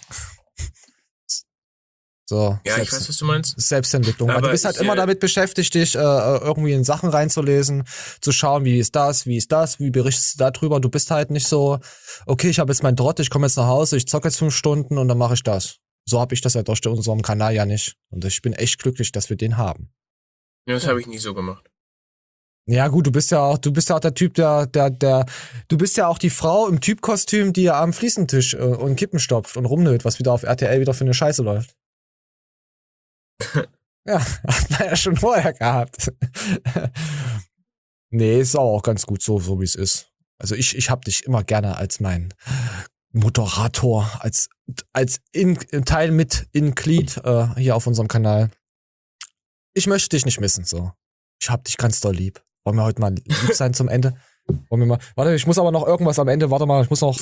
So, Ja, ich weiß, was du meinst. Selbstentwicklung. Weil Aber du bist halt ich, immer äh, damit beschäftigt, dich äh, irgendwie in Sachen reinzulesen, zu schauen, wie ist das, wie ist das, wie berichtest du darüber. Du bist halt nicht so, okay, ich habe jetzt meinen Trott, ich komme jetzt nach Hause, ich zocke jetzt fünf Stunden und dann mache ich das. So habe ich das ja durch unserem Kanal ja nicht. Und ich bin echt glücklich, dass wir den haben. Ja, das habe ich nie so gemacht. Ja gut, du bist ja auch, du bist ja auch der Typ, der, der, der, du bist ja auch die Frau im Typkostüm, die ja am Fliesentisch äh, und Kippen stopft und rumnölt, was wieder auf R T L wieder für eine Scheiße läuft. Ja, hat man ja schon vorher gehabt. Nee, ist auch ganz gut so, so wie es ist. Also ich, ich hab dich immer gerne als mein Moderator, als, als in, Teil mit in Glied äh, hier auf unserem Kanal. Ich möchte dich nicht missen, so. Ich hab dich ganz doll lieb. Wollen wir heute mal lieb sein zum Ende? Wollen wir mal. Warte, ich muss aber noch irgendwas am Ende. Warte mal, ich muss noch.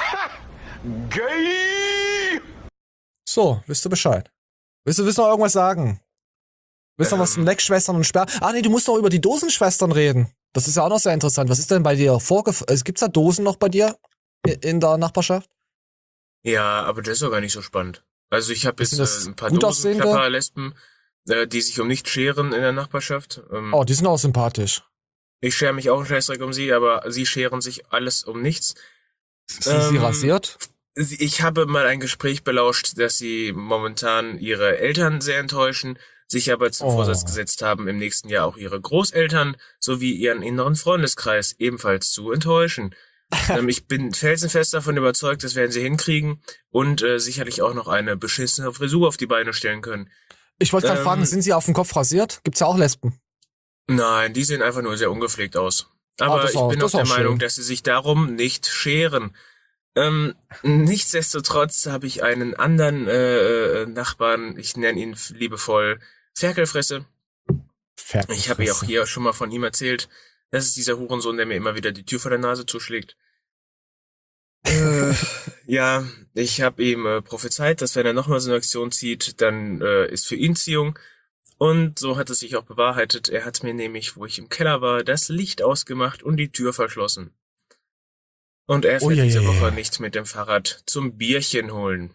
Gay! So, wisst ihr Bescheid? Willst du, willst du noch irgendwas sagen? Willst du noch was zum Leckschwestern und Sperr? Ah nee, du musst noch über die Dosenschwestern reden. Das ist ja auch noch sehr interessant. Was ist denn bei dir vorgefallen? Also, gibt's da Dosen noch bei dir in der Nachbarschaft? Ja, aber das ist doch gar nicht so spannend. Also ich habe jetzt Sind das äh, ein paar gut aussehende? Dosenklapper-Lesben, äh, die sich um nichts scheren in der Nachbarschaft. Ähm, Oh, die sind auch sympathisch. Ich schere mich auch einen Scheißdreck um sie, aber sie scheren sich alles um nichts. Ist sie rasiert? sie- Ich habe mal ein Gespräch belauscht, dass sie momentan ihre Eltern sehr enttäuschen, sich aber zum Oh. Vorsatz gesetzt haben, im nächsten Jahr auch ihre Großeltern sowie ihren inneren Freundeskreis ebenfalls zu enttäuschen. ähm, ich bin felsenfest davon überzeugt, das werden sie hinkriegen und äh, sicherlich auch noch eine beschissene Frisur auf die Beine stellen können. Ich wollte gerade Ähm, fragen, sind sie auf dem Kopf rasiert? Gibt's ja auch Lesben? Nein, die sehen einfach nur sehr ungepflegt aus. Aber Ah, das ich auch- bin das auch der auch schön. Meinung, dass sie sich darum nicht scheren. Ähm, nichtsdestotrotz habe ich einen anderen äh, äh, Nachbarn, ich nenne ihn f- liebevoll Ferkelfresse. Ich habe ja auch hier schon mal von ihm erzählt. Das ist dieser Hurensohn, der mir immer wieder die Tür vor der Nase zuschlägt. äh, ja, ich habe ihm äh, prophezeit, dass wenn er nochmal so eine Aktion zieht, dann äh, ist für ihn Ziehung. Und so hat es sich auch bewahrheitet. Er hat mir nämlich, wo ich im Keller war, das Licht ausgemacht und die Tür verschlossen. Und er fährt Uiuiui. diese Woche nicht mit dem Fahrrad zum Bierchen holen.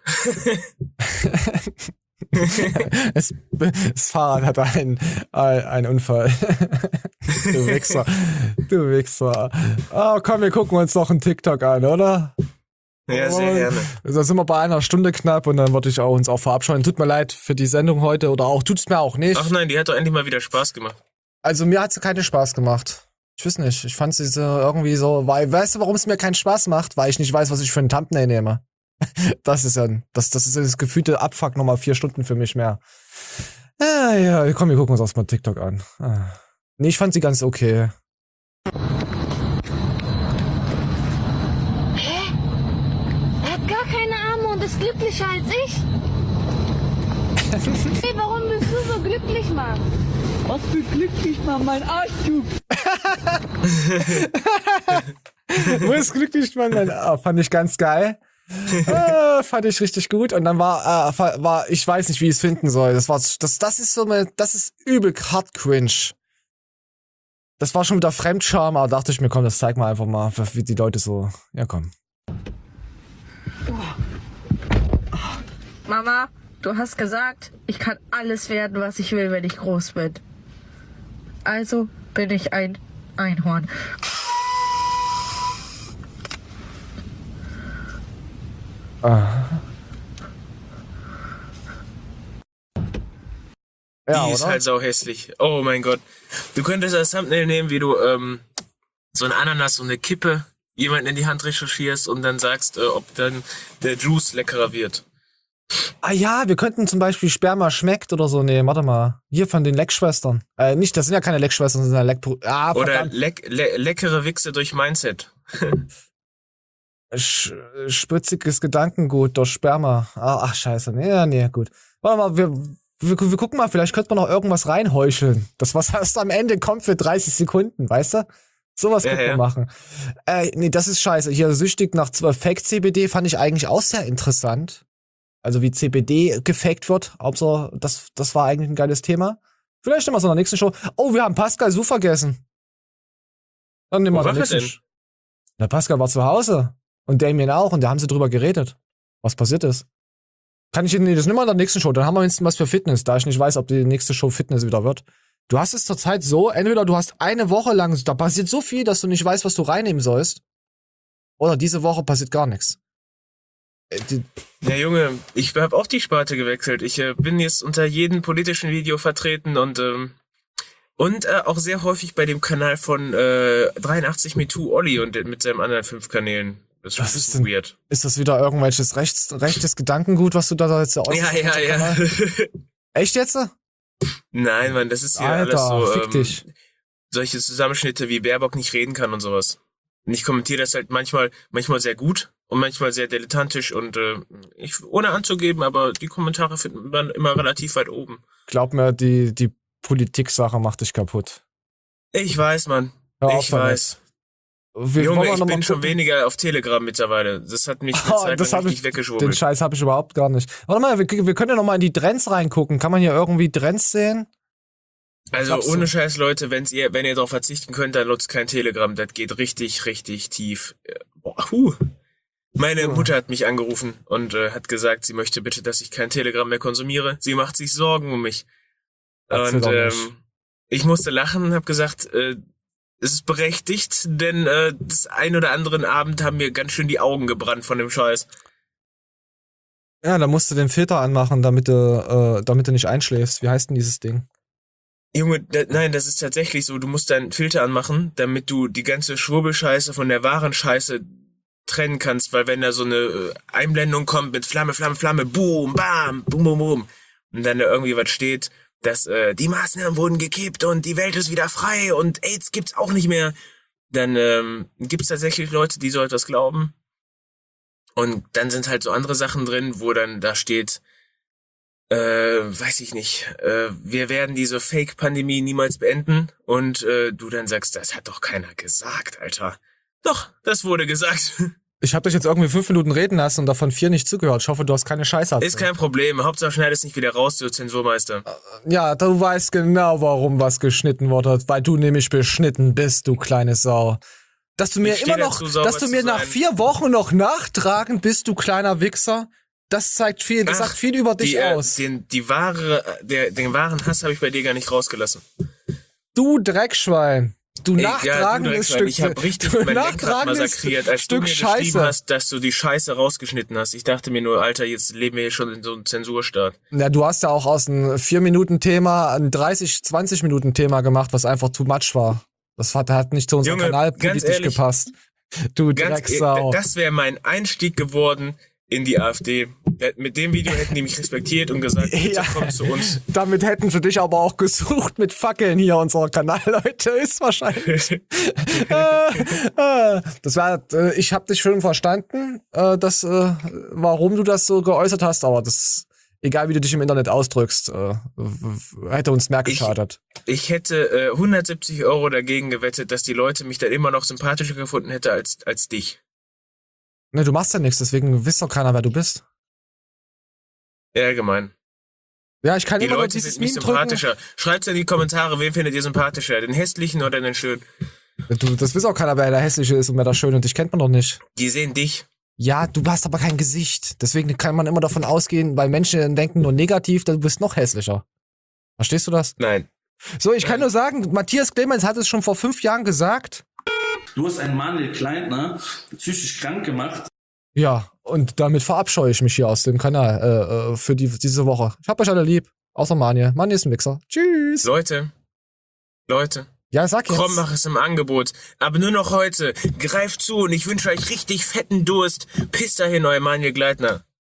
das, das Fahrrad hat einen, ein- einen Unfall. Du Wichser. Du Wichser. Oh, komm, wir gucken uns noch einen TikTok an, oder? Ja, sehr gerne. Da sind wir bei einer Stunde knapp und dann würde ich auch uns auch verabscheuen. Tut mir leid für die Sendung heute oder auch tut's mir auch nicht. Ach nein, die hat doch endlich mal wieder Spaß gemacht. Also mir hat's keinen Spaß gemacht. Ich weiß nicht. Ich fand sie so irgendwie so, weil, weißt du, warum es mir keinen Spaß macht? Weil ich nicht weiß, was ich für einen Thumbnail nehme. Das ist ja, das, das ist das gefühlte Abfuck nochmal vier Stunden für mich mehr. Ah, ja, komm, wir gucken uns erstmal TikTok an. Ah. Nee, ich fand sie ganz okay. Hä? Er hat gar keine Arme und ist glücklicher als ich. Hey, warum bist du so glücklich, Mann? Was für glücklich, Mann, mein Arschtyp. Du bist glücklich, Mann. Mann. Ah, fand ich ganz geil. Ah, fand ich richtig gut. Und dann war, äh, war, ich weiß nicht, wie ich es finden soll. Das war, das, das ist so eine, das ist übel hart cringe. Das war schon wieder Fremdscham, aber dachte ich mir, komm, das zeig mal einfach mal, wie die Leute so, ja komm. Mama, du hast gesagt, ich kann alles werden, was ich will, wenn ich groß bin. Also bin ich ein Einhorn. Ah. Ja, die ist oder? halt sau hässlich. Oh mein Gott. Du könntest als Thumbnail nehmen, wie du ähm, so ein Ananas, so eine Kippe, jemanden in die Hand recherchierst und dann sagst, äh, ob dann der Juice leckerer wird. Ah ja, wir könnten zum Beispiel Sperma schmeckt oder so nehmen. Warte mal. Hier von den Leckschwestern. Äh, nicht, das sind ja keine Leckschwestern, das sind ja Leck... Ah, Oder verdammt. leck, le leckere Wichse durch Mindset. Sch spritziges Gedankengut durch Sperma. Ah, ach, scheiße. Nee, ja, nee, gut. Warte mal, wir, wir, wir gucken mal, vielleicht könnte man noch irgendwas reinheucheln. Das, was erst am Ende kommt für dreißig Sekunden, weißt du? Sowas Ja, könnte man ja. machen. Äh, nee, das ist scheiße. Hier süchtig nach Fake-C B D fand ich eigentlich auch sehr interessant. Also wie C B D gefaked wird. Hauptsache, das, das war eigentlich ein geiles Thema. Vielleicht nehmen wir es in der nächsten Show. Oh, wir haben Pascal so vergessen. Dann nehmen wir Wo in der war er nächsten denn? Sch- Na, Pascal war zu Hause. Und Damien auch. Und da haben sie drüber geredet. Was passiert ist. Kann ich, nee, das nehmen wir in der nächsten Show. Dann haben wir wenigstens was für Fitness, da ich nicht weiß, ob die nächste Show Fitness wieder wird. Du hast es zurzeit so, entweder du hast eine Woche lang, da passiert so viel, dass du nicht weißt, was du reinnehmen sollst. Oder diese Woche passiert gar nichts. Äh, die- Ja, Junge, ich habe auch die Sparte gewechselt. Ich äh, bin jetzt unter jedem politischen Video vertreten und ähm, und äh, auch sehr häufig bei dem Kanal von äh, dreiundachtzig MeToo Olli und äh, mit seinen anderen fünf Kanälen. Das ist schon Was ein ist bisschen denn- weird. Ist das wieder irgendwelches rechts, rechtes Gedankengut, was du da jetzt so Ja, ja, ja. Echt jetzt? Nein, Mann, das ist hier Alter, alles so fick ähm, dich. solche Zusammenschnitte, wie Baerbock nicht reden kann und sowas. Und ich kommentiere das halt manchmal, manchmal sehr gut und manchmal sehr dilettantisch und äh, ich, ohne anzugeben, aber die Kommentare finden man immer relativ weit oben. Glaub mir, die, die Politik-Sache macht dich kaputt. Ich weiß, Mann. Hör auf Ich damit. weiß. Wir Junge, wollen ich noch mal bin schon gucken. weniger auf Telegram mittlerweile. Das hat mich eine Oh, Zeit das lang hab richtig ich, weggeschwurbelt. den Scheiß habe ich überhaupt gar nicht. Warte mal, wir, wir können ja noch mal in die Trends reingucken. Kann man hier irgendwie Trends sehen? Also glaubst du? ohne Scheiß, Leute, wenn's ihr, wenn ihr darauf verzichten könnt, dann nutzt kein Telegram. Das geht richtig, richtig tief. Äh, Boah, huh. Meine Oh. Mutter hat mich angerufen und äh, hat gesagt, sie möchte bitte, dass ich kein Telegram mehr konsumiere. Sie macht sich Sorgen um mich. Erzähl Und doch nicht. ähm, ich musste lachen und habe gesagt, äh, es ist berechtigt, denn äh, das ein oder anderen Abend haben mir ganz schön die Augen gebrannt von dem Scheiß. Ja, da musst du den Filter anmachen, damit du, äh, damit du nicht einschläfst. Wie heißt denn dieses Ding? Junge, da, nein, das ist tatsächlich so. Du musst deinen Filter anmachen, damit du die ganze Schwurbelscheiße von der wahren Scheiße trennen kannst, weil wenn da so eine äh, Einblendung kommt mit Flamme, Flamme, Flamme, boom, bam, boom, boom, boom, und dann da irgendwie was steht, dass äh, die Maßnahmen wurden gekippt und die Welt ist wieder frei und AIDS gibt's auch nicht mehr, dann ähm, gibt's tatsächlich Leute, die so etwas glauben. Und dann sind halt so andere Sachen drin, wo dann da steht, äh, weiß ich nicht, äh, wir werden diese Fake-Pandemie niemals beenden. Und äh, du dann sagst, das hat doch keiner gesagt, Alter. Doch, das wurde gesagt. Ich habe dich jetzt irgendwie fünf Minuten reden lassen und davon vier nicht zugehört. Ich hoffe, du hast keine Scheiße erzählt. Ist kein Problem. Hauptsache schneid es nicht wieder raus, du Zensurmeister. Ja, du weißt genau, warum was geschnitten wurde, weil du nämlich beschnitten bist, du kleine Sau. Dass du mir Ich immer steh noch, dazu, sauber dass du zu mir nach sein. vier Wochen noch nachtragen bist, du kleiner Wichser, das zeigt viel, das Ach, sagt viel über dich die, äh, aus. Den, die wahre, der, den wahren Hass habe ich bei dir gar nicht rausgelassen. Du Dreckschwein. Du Ey, nachtragendes ja, du Dreckswein, Stück, ich habe richtig du mein Lenkrad nachtragendes massakriert, als Stück du mir Scheiße. geschrieben hast, dass du die Scheiße rausgeschnitten hast. Ich dachte mir nur, Alter, jetzt leben wir hier schon in so einem Zensurstaat. Na, du hast ja auch aus einem vier Minuten Thema ein dreißig, zwanzig Minuten Thema gemacht, was einfach too much war. Das hat, hat nicht zu unserem Junge, Kanal ganz politisch ehrlich, gepasst. Du Ganz, Drecksau. äh, das wäre mein Einstieg geworden in die AfD. Mit dem Video hätten die mich respektiert und gesagt, bitte Ja. komm zu uns. Damit hätten sie dich aber auch gesucht mit Fackeln hier, unser Kanal, Leute, ist wahrscheinlich. äh, äh, das war, äh, ich habe dich schon verstanden, äh, dass, äh, warum du das so geäußert hast, aber das, egal wie du dich im Internet ausdrückst, äh, w- hätte uns mehr geschadet. Ich hätte äh, hundertsiebzig Euro dagegen gewettet, dass die Leute mich dann immer noch sympathischer gefunden hätten als, als dich. Ne, du machst ja nichts, deswegen wisst doch keiner, wer du bist. Ja, gemein. Ja, ich kann Die immer nur Leute dieses sind mich Meme drücken. sympathischer. Schreibt's in die Kommentare, wen findet ihr sympathischer? Den hässlichen oder den schönen? Du, das weiß auch keiner, wer der Hässliche ist und wer der Schöne, und dich kennt man doch nicht. Die sehen dich. Ja, du hast aber kein Gesicht. Deswegen kann man immer davon ausgehen, weil Menschen denken nur negativ, du bist noch hässlicher. Verstehst du das? Nein. So, ich kann nur sagen, Matthias Clemens hat es schon vor fünf Jahren gesagt. Du hast einen Manuel Kleitner psychisch krank gemacht. Ja, und damit verabscheue ich mich hier aus dem Kanal äh, äh, für die, diese Woche. Ich hab euch alle lieb. Außer Manje. Manje ist ein Wichser. Tschüss. Leute. Leute. Ja, sag jetzt. Krommbach ist im Angebot. Aber nur noch heute. Greift zu und ich wünsche euch richtig fetten Durst. Pisst dahin, euer Manuel Gleitner.